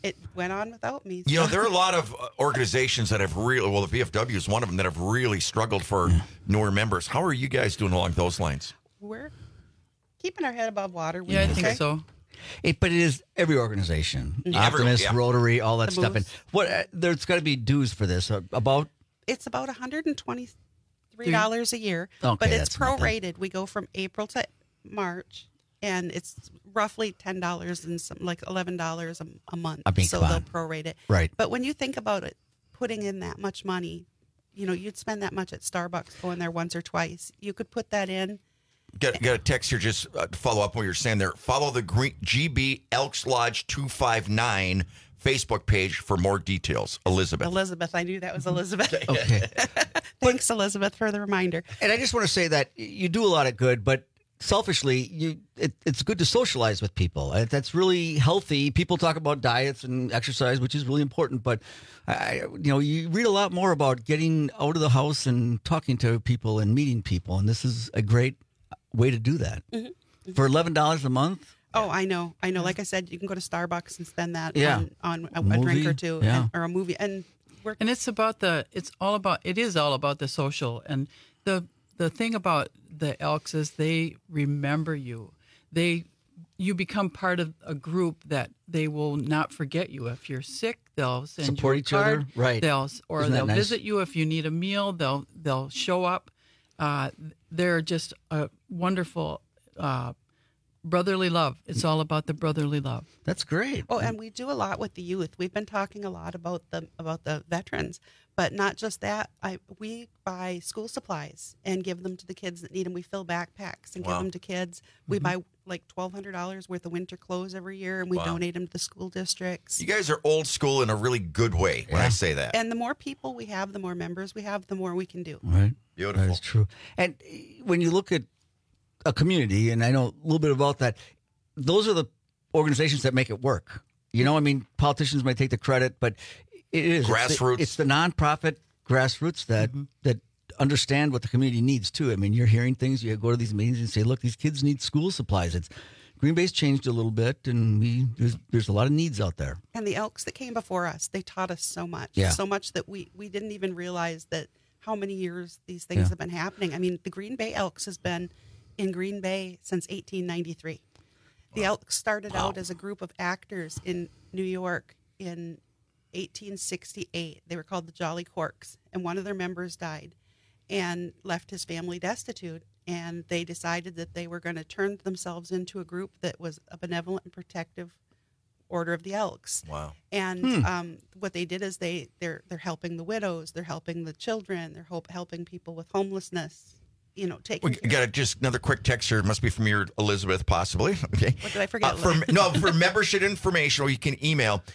it went on without me. You know, so- there are a lot of uh, organizations that have really, well, the V F W is one of them that have really struggled for newer members. How are you guys doing along those lines? We're keeping our head above water. Yeah, I would you think say? so. It, but it is every organization, Mhm. Optimist, Every- yeah. Rotary, all that The stuff. And moves. what uh, there's got to be dues for this. Uh, about It's about one hundred twenty-three dollars a year, Okay, but it's that's not bad. prorated. We go from April to March, and it's roughly ten dollars and some like eleven dollars a, a month. I mean, so come they'll on. prorate it. Right. But when you think about it, putting in that much money, you know, you'd spend that much at Starbucks going there once or twice. You could put that in. Got, got a text here just uh, to follow up on what you're saying there. Follow the Green, G B Elks Lodge two five nine Facebook page for more details. Elizabeth. Elizabeth, I knew that was Elizabeth. Okay. Thanks, Elizabeth, for the reminder. And I just want to say that you do a lot of good, but selfishly, you it, it's good to socialize with people. Uh, That's really healthy. People talk about diets and exercise, which is really important. But I, you know, you read a lot more about getting out of the house and talking to people and meeting people, and this is a great way to do that Mhm. for eleven dollars a month. Oh, I know. I know. Like I said, you can go to Starbucks and spend that Yeah. on, on a, a Movie, drink or two yeah. and, or a movie. And we're And it's about the it's all about it is all about the social. And the the thing about the Elks is they remember you. They you become part of a group that they will not forget you. If you're sick, they'll send Support you a each other, card. right. They'll or Isn't that they'll nice? visit you if you need a meal. They'll they'll show up. Uh, they're just a wonderful uh, brotherly love. It's all about the brotherly love. That's great. Oh, and we do a lot with the youth. We've been talking a lot about the about the veterans, but not just that. I we buy school supplies and give them to the kids that need them. We fill backpacks and Wow. give them to kids. We Mm-hmm. buy like twelve hundred dollars worth of winter clothes every year, and we Wow. donate them to the school districts. You guys are old school in a really good way when I say that. And the more people we have, the more members we have, the more we can do. Right. Beautiful. That is true. And uh, when you look at a community, and I know a little bit about that, those are the organizations that make it work. You know, I mean, politicians might take the credit, but it is it's the- Grassroots. It's the, nonprofit grassroots that that understand what the community needs too. I mean, you're hearing things. You go to these meetings and say, "Look, these kids need school supplies." It's Green Bay's changed a little bit, and we there's there's a lot of needs out there. And the Elks that came before us, they taught us so much. Yeah. So much that we, we didn't even realize that how many years these things Yeah. have been happening. I mean, the Green Bay Elks has been in Green Bay since eighteen ninety-three. The Elks started out as a group of actors in New York in eighteen sixty-eight. They were called the Jolly Corks, and one of their members died and left his family destitute. And they decided that they were going to turn themselves into a group that was a benevolent and protective Order of the Elks. Wow. And Hmm. um, what they did is they they're they're helping the widows, they're helping the children, they're help, helping people with homelessness. You know, taking. We got just another quick text here. It must be from your Elizabeth, possibly. Okay. What did I forget? Uh, for, no, for membership information, or you can email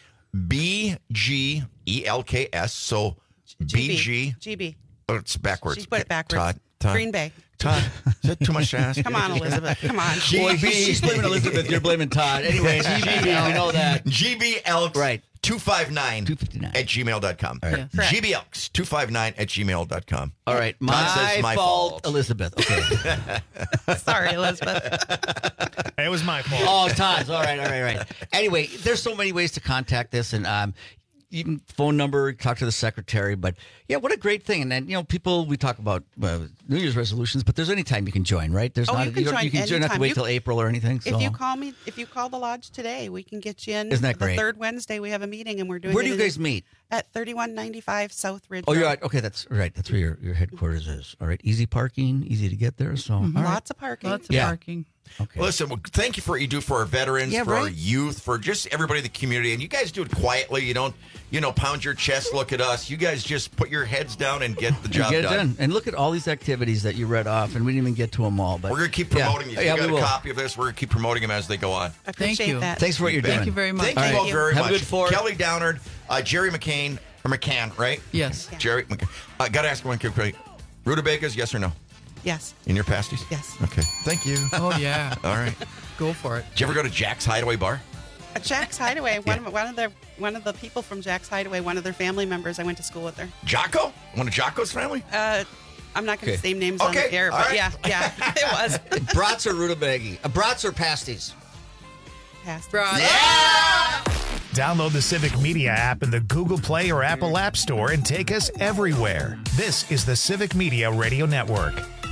B G E L K S. So B G. G B. Oh, it's backwards. She put it backwards. Todd, Todd, Green Bay. Todd, is that too much to ask? Come on, Elizabeth. Come on. Boy, she's blaming Elizabeth. You're blaming Todd. Anyways, G B, we know that. G B Elks Right. two five nine at gmail dot com. All right. G B Elks two five nine at gmail dot com. All right. My, Todd says my fault, fault. Elizabeth. Okay. Sorry, Elizabeth. It was my fault. Oh, Todd's. All right, all right, all right. Anyway, there's so many ways to contact this, and um, you can phone number, talk to the secretary. But yeah, what a great thing! And then you know, people we talk about uh, New Year's resolutions, but there's any time you can join, right? There's Oh, not you can don't- join you can don't have to anytime. wait You- till April or anything. So If you call me, if you call the lodge today, we can get you in. Isn't that the great? third Wednesday, we have a meeting, and we're doing. Where it do you in- guys meet? At thirty-one ninety-five South Ridge. Oh, you're Road. right. Okay, that's right. That's where your, your headquarters is. All right, easy parking, easy to get there. So all right. Lots of parking. Lots of Yeah. parking. Okay. Listen, well, thank you for what you do for our veterans, Yeah, for our right. youth, for just everybody in the community. And you guys do it quietly. You don't, you know, pound your chest, look at us. You guys just put your heads down and get the You job get it done. done. And look at all these activities that you read off, and we didn't even get to them all. But We're going to keep Yeah. promoting these. Yeah, we got we a will. copy of this. We're going to keep promoting them as they go on. I appreciate you. that. Thanks for what you're doing. Thank you very much. Thank All you right. all very Have a much. good fourth. Kelly Downard, uh, Jerry McCain, or McCann, right? Yes. Jerry McCann. I got to ask one quick question. Rutabagas, yes or no? Yes. In your pasties? Yes. Okay. Thank you. Oh yeah. All right. Go for it. Did you ever go to Jack's Hideaway Bar? At Jack's Hideaway, one of one of the one of the people from Jack's Hideaway, one of their family members, I went to school with her. Jocko? One of Jocko's family? Uh, I'm not going to Okay. name names on Okay, the air, all but right. yeah, yeah, it was. Brats or rutabaga? Uh, brats or pasties? Past. Broad. Download the Civic Media app in the Google Play or Apple App Store and take us everywhere. This is the Civic Media Radio Network.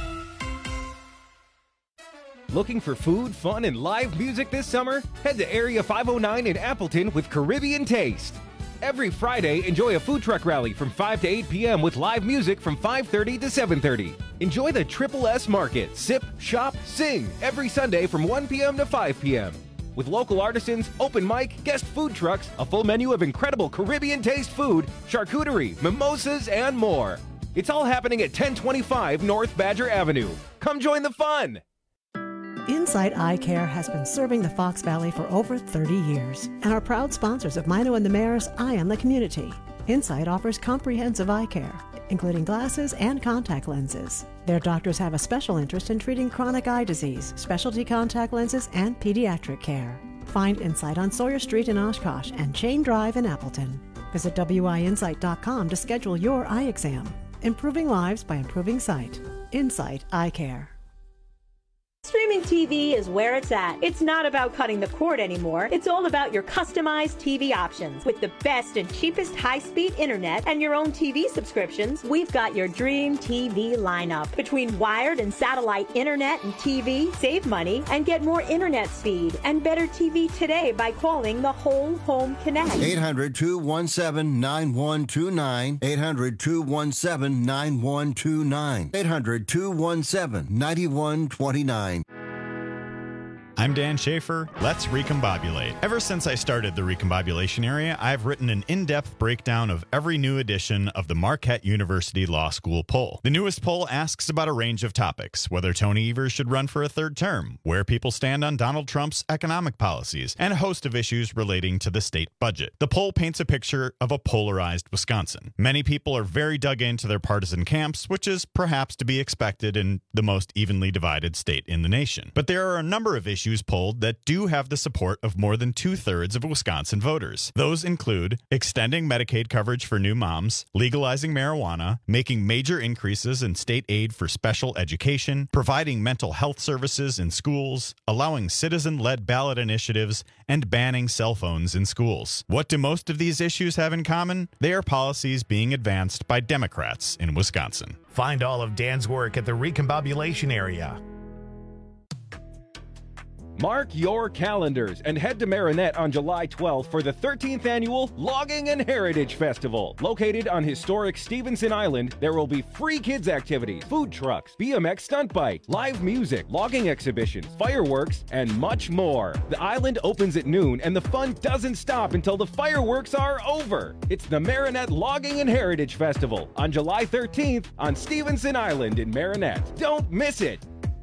Looking for food, fun, and live music this summer? Head to Area five oh nine in Appleton with Caribbean Taste. Every Friday, enjoy a food truck rally from five to eight p.m. with live music from five thirty to seven thirty. Enjoy the Triple S Market, sip, shop, sing every Sunday from one p.m. to five p.m. With local artisans, open mic, guest food trucks, a full menu of incredible Caribbean taste food, charcuterie, mimosas, and more. It's all happening at ten twenty-five North Badger Avenue. Come join the fun! Insight Eye Care has been serving the Fox Valley for over thirty years and are proud sponsors of Mino and the Mayor's Eye on the Community. Insight offers comprehensive eye care, including glasses and contact lenses. Their doctors have a special interest in treating chronic eye disease, specialty contact lenses, and pediatric care. Find Insight on Sawyer Street in Oshkosh and Chain Drive in Appleton. Visit W I insight dot com to schedule your eye exam. Improving lives by improving sight. Insight Eye Care. Streaming T V is where it's at. It's not about cutting the cord anymore. It's all about your customized T V options. With the best and cheapest high-speed internet and your own T V subscriptions, we've got your dream T V lineup. Between wired and satellite internet and T V, save money and get more internet speed and better T V today by calling the Whole Home Connect. eight hundred, two one seven, nine one two nine. eight hundred, two one seven, nine one two nine. eight hundred, two one seven, nine one two nine. I'm Dan Schaefer. Let's recombobulate. Ever since I started the recombobulation area, I've written an in-depth breakdown of every new edition of the Marquette University Law School poll. The newest poll asks about a range of topics: whether Tony Evers should run for a third term, where people stand on Donald Trump's economic policies, and a host of issues relating to the state budget. The poll paints a picture of a polarized Wisconsin. Many people are very dug into their partisan camps, which is perhaps to be expected in the most evenly divided state in the nation. But there are a number of issues polled that do have the support of more than two-thirds of Wisconsin voters. Those include extending Medicaid coverage for new moms, legalizing marijuana, making major increases in state aid for special education, providing mental health services in schools, allowing citizen-led ballot initiatives, and banning cell phones in schools. What do most of these issues have in common? They are policies being advanced by Democrats in Wisconsin. Find all of Dan's work at the recombobulation area. Mark your calendars and head to Marinette on July twelfth for the thirteenth annual Logging and Heritage Festival. Located on historic Stevenson Island, there will be free kids activities, food trucks, B M X stunt bike, live music, logging exhibitions, fireworks, and much more. The island opens at noon and the fun doesn't stop until the fireworks are over. It's the Marinette Logging and Heritage Festival on July thirteenth on Stevenson Island in Marinette. Don't miss it.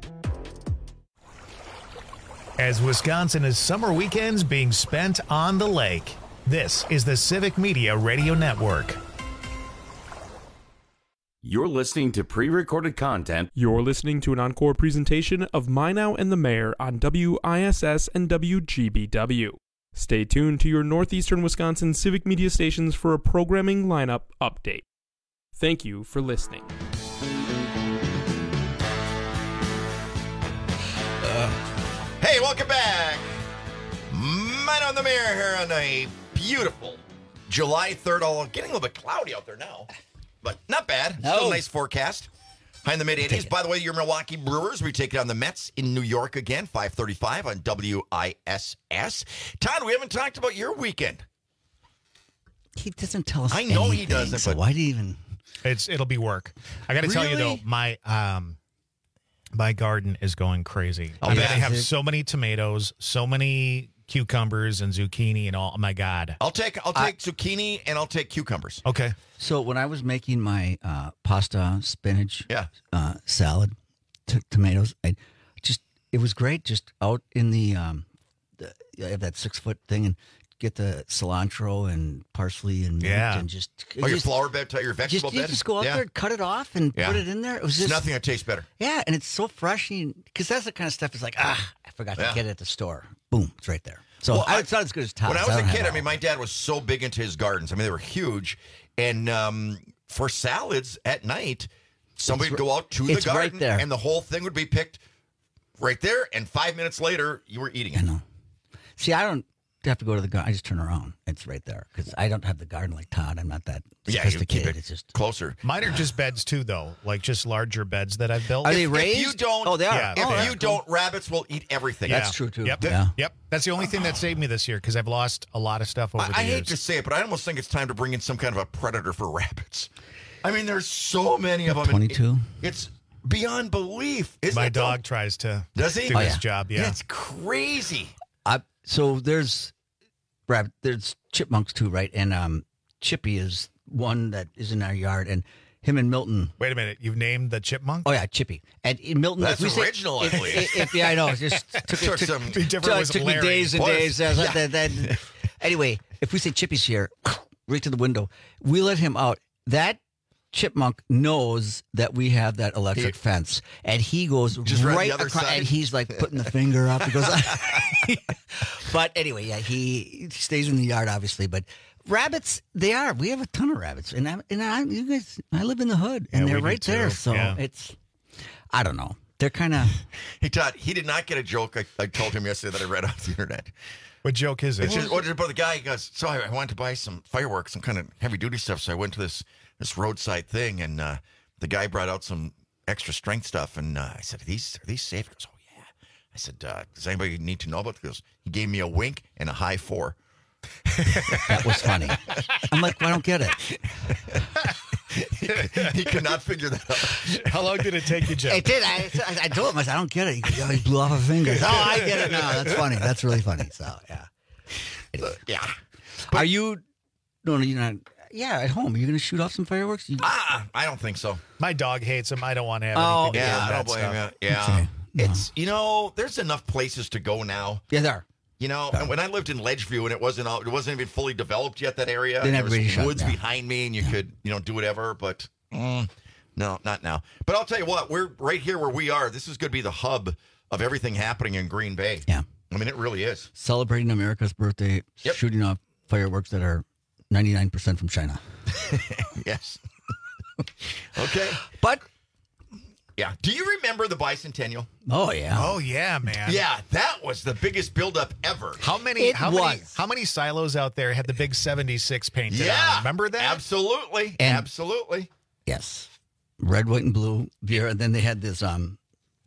As Wisconsin is summer weekends being spent on the lake, this is the Civic Media Radio Network. You're listening to pre-recorded content. You're listening to an encore presentation of My Now and the Mayor on W I S S and W G B W. Stay tuned to your Northeastern Wisconsin Civic Media stations for a programming lineup update. Thank you for listening. Uh. Hey, welcome back. Man on the Mayor here on a beautiful July third. All getting a little bit cloudy out there now, but not bad. No. Still a nice forecast. High in the mid eighties. By the way, your Milwaukee Brewers, we take it on the Mets in New York again, five thirty-five on W I S S. Todd, we haven't talked about your weekend. He doesn't tell us I know anything, he doesn't, so but why do you even... It's It'll be work. I got to tell you, though, Really? my... um. My garden is going crazy. Oh, I, mean, yeah. I have so many tomatoes, so many cucumbers and zucchini and all. Oh my God. I'll take I'll take zucchini and I'll take cucumbers. Okay. So when I was making my uh, pasta, spinach, yeah. uh, salad, t- tomatoes, I just it was great. Just out in the, um, the I have that six foot thing and get the cilantro and parsley and mint Yeah. and just Oh, your just, flower bed, your vegetable just, you bed? just go out Yeah. there, cut it off, and Yeah. put it in there. It was There's just nothing that tastes better. Yeah, and it's so fresh because that's the kind of stuff. It's like ah, I forgot to Yeah. get it at the store. Boom, it's right there. So Well, I, I- it's not as good as Todd's. When I was don't a have kid, I all. mean, my dad was so big into his gardens. I mean, they were huge. And um, for salads at night, somebody would It's go out to the it's right garden, there. and the whole thing would be picked right there. And five minutes later, you were eating it. I know. See, I don't. have to go to the garden. I just turn around. It's right there because I don't have the garden like Todd. I'm not that Yeah, you keep sophisticated. it It's just closer. Mine are just beds too, though, like just larger beds that I've built. Are they If raised? you don't, Oh, they are. Yeah. if Oh, you that's don't, rabbits will eat everything. That's true too. Yep. Yeah. Yep. That's the only thing that saved me this year because I've lost a lot of stuff over I, the I years. hate to say it, but I almost think it's time to bring in some kind of a predator for rabbits. I mean, there's so many of them. and twenty-two? it- it's beyond belief. Isn't My it, though? dog tries to Does he? do Oh, his yeah. job. Yeah. It's crazy. I, so there's rabbit. There's chipmunks too, right? And um, Chippy is one that is in our yard, and him and Milton. Wait a minute. You've named the chipmunk? Oh yeah, Chippy. And in Milton, That's if we say- original, if- at least. if- if- yeah, I know. It just took, Took took, some- Be different took, with took me Larry. days and Was- days. Uh, yeah. that- that- anyway, if we say Chippy's here, right to the window, we let him out. That chipmunk knows that we have that electric He- fence, and he goes Just right right the other across, side? and he's like putting the finger up. He goes, but anyway, yeah, he stays in the yard, obviously. But rabbits, they are. We have a ton of rabbits, and I, and I, you guys, I live in the hood, and Yeah, they're we do right there. too. So Yeah. it's, I don't know. They're kind of. Hey, Todd, he did not get a joke I, I told him yesterday that I read off the internet. What joke is it? It's just, what about the guy? He goes, so I, I wanted to buy some fireworks, some kind of heavy duty stuff. So I went to this this roadside thing, and uh, the guy brought out some extra strength stuff, and uh, I said, "Are these are these safe?" He goes, "Oh yeah." I said, uh, "Does anybody need to know about this?" He goes, he gave me a wink and a high four. That was funny. I'm like, well, I don't get it. He could not figure that out. How long did it take you, Jeff? It did. I, I, I told him, I said, I don't get it. He, he blew off a finger. Oh, I get it now. That's funny. That's really funny. So, yeah. Anyway. Yeah. Are you, no, no, you're not, yeah, at home, are you going to shoot off some fireworks? You, Ah, I don't think so. My dog hates them. I don't want to have Oh, anything to do Yeah, with I that don't blame stuff. you. Yeah. Okay. No. It's, you know, there's enough places to go now. yeah, there are. You know, and when I lived in Ledgeview and it wasn't all, it wasn't even fully developed yet, that area. Then there was everybody shut woods down. behind me, and you could, you know, do whatever. But mm, no, not now. But I'll tell you what, we're right here where we are. This is going to be the hub of everything happening in Green Bay. Yeah. I mean, it really is. Celebrating America's birthday, Yep. shooting off fireworks that are ninety-nine percent from China. Yes. Okay. But, Yeah. Do you remember the bicentennial? oh, yeah. Oh yeah, man. Yeah, that was the biggest buildup ever. How many? It how many? was. How many silos out there had the big seventy-six painted Yeah. on? Remember that? Absolutely. And- Absolutely. Yes. Red, white, and blue beer. And then they had this, um,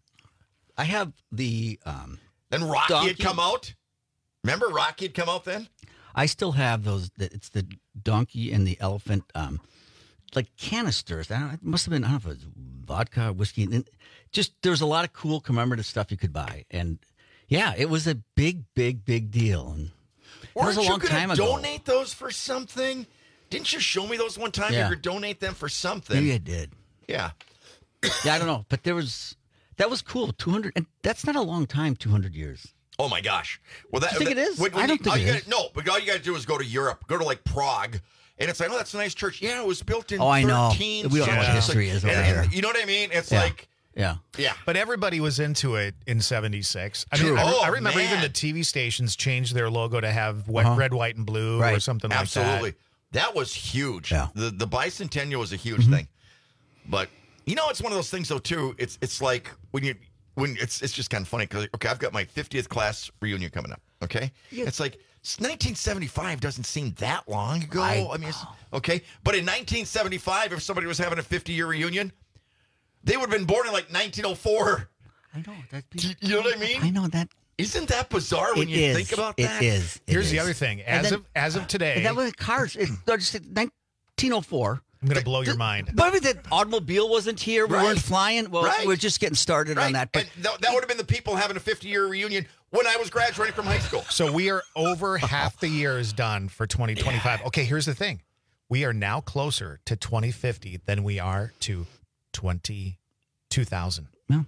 I have the, um, Then Rocky Donkey. had come out. Remember Rocky had come out then? I still have those. the- It's the donkey and the elephant, um, like canisters. I don't, it must have been, I don't know if it was vodka, whiskey. And just there's a lot of cool commemorative stuff you could buy, and yeah, it was a big, big, big deal. And that was a Weren't long you gonna time ago. donate those for something? Didn't you show me those one time? Yeah. You could donate them for something. Maybe I did. Yeah. Yeah, I don't know, but there was that was cool. Two hundred, and that's not a long time. Two hundred years. Oh my gosh. Well, that You think that- it is? when- when I don't you- think all it you is. gotta- No, but all you got to do is go to Europe, go to like Prague, and it's like, oh, that's a nice church. Yeah, it was built in Oh, I know. thirteen. We don't know what something. history is over and, and here. you know what I mean? It's Yeah. like, Yeah. yeah. But everybody was into it in seventy-six. I True. mean, I, Oh, I remember man. even the T V stations changed their logo to have wet, Uh-huh. red, white, and blue or Right. something like Absolutely. that. That was huge. Yeah. The the bicentennial was a huge Mm-hmm. thing. But you know, it's one of those things though too. It's it's like when you when it's it's just kind of funny because okay, I've got my fiftieth class reunion coming up. Okay, it's like it's nineteen seventy-five doesn't seem that long ago. I, I mean, it's, okay, but in nineteen seventy-five, if somebody was having a fifty year reunion, they would have been born in like nineteen oh four. I know that. You, you know what I mean? I know that. Isn't that bizarre when It you is. think about that? It is. It Here's the is. other thing. And As then- of as of today, And that was cars. It, they're just nineteen oh four. I'm going to blow your mind. But I mean, the automobile wasn't here. We Right. weren't flying. Well, Right. we're just getting started Right. on that. But and th- that would have been the people having a fifty year reunion when I was graduating from high school. So we are over half the year is done for twenty twenty-five. Okay, here's the thing. We are now closer to twenty fifty than we are to twenty two thousand. no,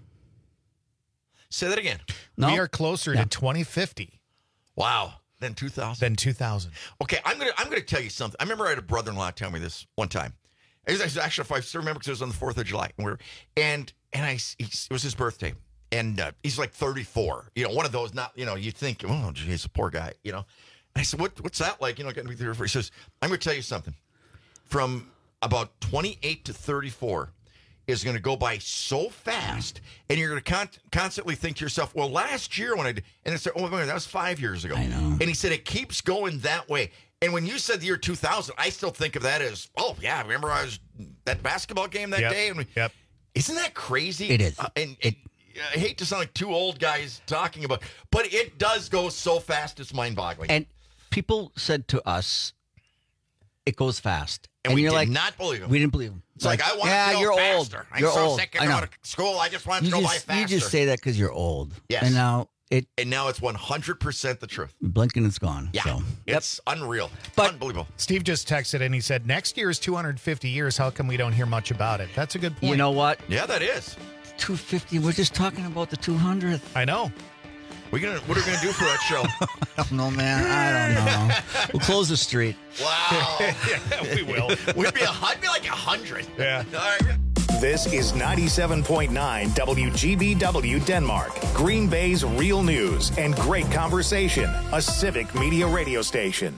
Say that again. no. We are closer Yeah. to twenty fifty Wow. Then two thousand. than two thousand. Okay, I'm gonna I'm gonna tell you something. I remember I had a brother-in-law tell me this one time. It was actually, if I still remember, because it was on the fourth of July, and we were and and I he, it was his birthday, and uh, he's like thirty-four. You know, one of those. Not you know, you think, oh, geez, he's a poor guy. You know, and I said, what what's that like? You know, getting to be thirty-four. He says, I'm gonna tell you something. From about twenty-eight to thirty-four is going to go by so fast, and you're going to con- constantly think to yourself, well, last year when I did, and it's, oh, that was five years ago. I know. And he said it keeps going that way. And when you said the year two thousand, I still think of that as, oh, yeah, remember I was that basketball game that Yep. day? And we, Yep. Isn't that crazy? It is. Uh, and it, I hate to sound like two old guys talking about, but it does go so fast, it's mind-boggling. And people said to us, it goes fast. And we you're did like, not believe him. We didn't believe him. It's like, I want yeah, to go you're faster. old. I'm You're so old. sick I of know. going to school. I just want You to go just, by faster. you just say that because you're old. Yes. And now it. And now it's one hundred percent the truth. Blink and it's gone. Yeah. So. It's unreal. But- Unbelievable. Steve just texted and he said, next year is two hundred fifty years. How come we don't hear much about it? That's a good point. You know what? Yeah, that is. two fifty. We're just talking about the two hundredth. I know. We gonna what are we gonna do for that show? I don't know, man. I don't know. We'll close the street. Wow. Yeah, we will. We'd be a, I'd be like a hundred. Yeah. All right. This is ninety-seven point nine W G B W Denmark, Green Bay's real news and great conversation, a civic media radio station.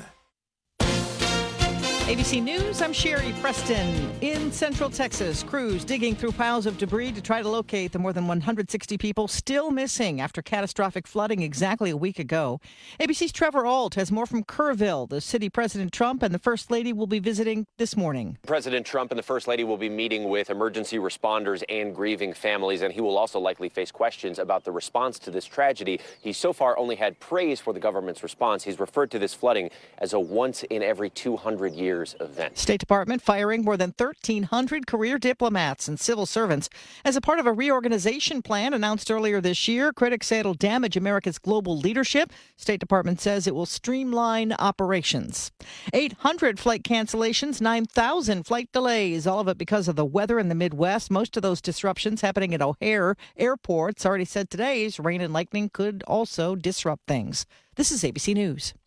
A B C News, I'm Sherry Preston. In Central Texas, crews digging through piles of debris to try to locate the more than one hundred sixty people still missing after catastrophic flooding exactly a week ago. A B C's Trevor Ault has more from Kerrville. The city President Trump and the First Lady will be visiting this morning. President Trump and the First Lady will be meeting with emergency responders and grieving families, and he will also likely face questions about the response to this tragedy. He so far only had praise for the government's response. He's referred to this flooding as a once in every two hundred years event. State Department firing more than thirteen hundred career diplomats and civil servants as a part of a reorganization plan announced earlier this year. Critics say it'll damage America's global leadership. State Department says it will streamline operations. eight hundred flight cancellations, nine thousand flight delays, all of it because of the weather in the Midwest. Most of those disruptions happening at O'Hare Airport. It's already said today's rain and lightning could also disrupt things. This is A B C News.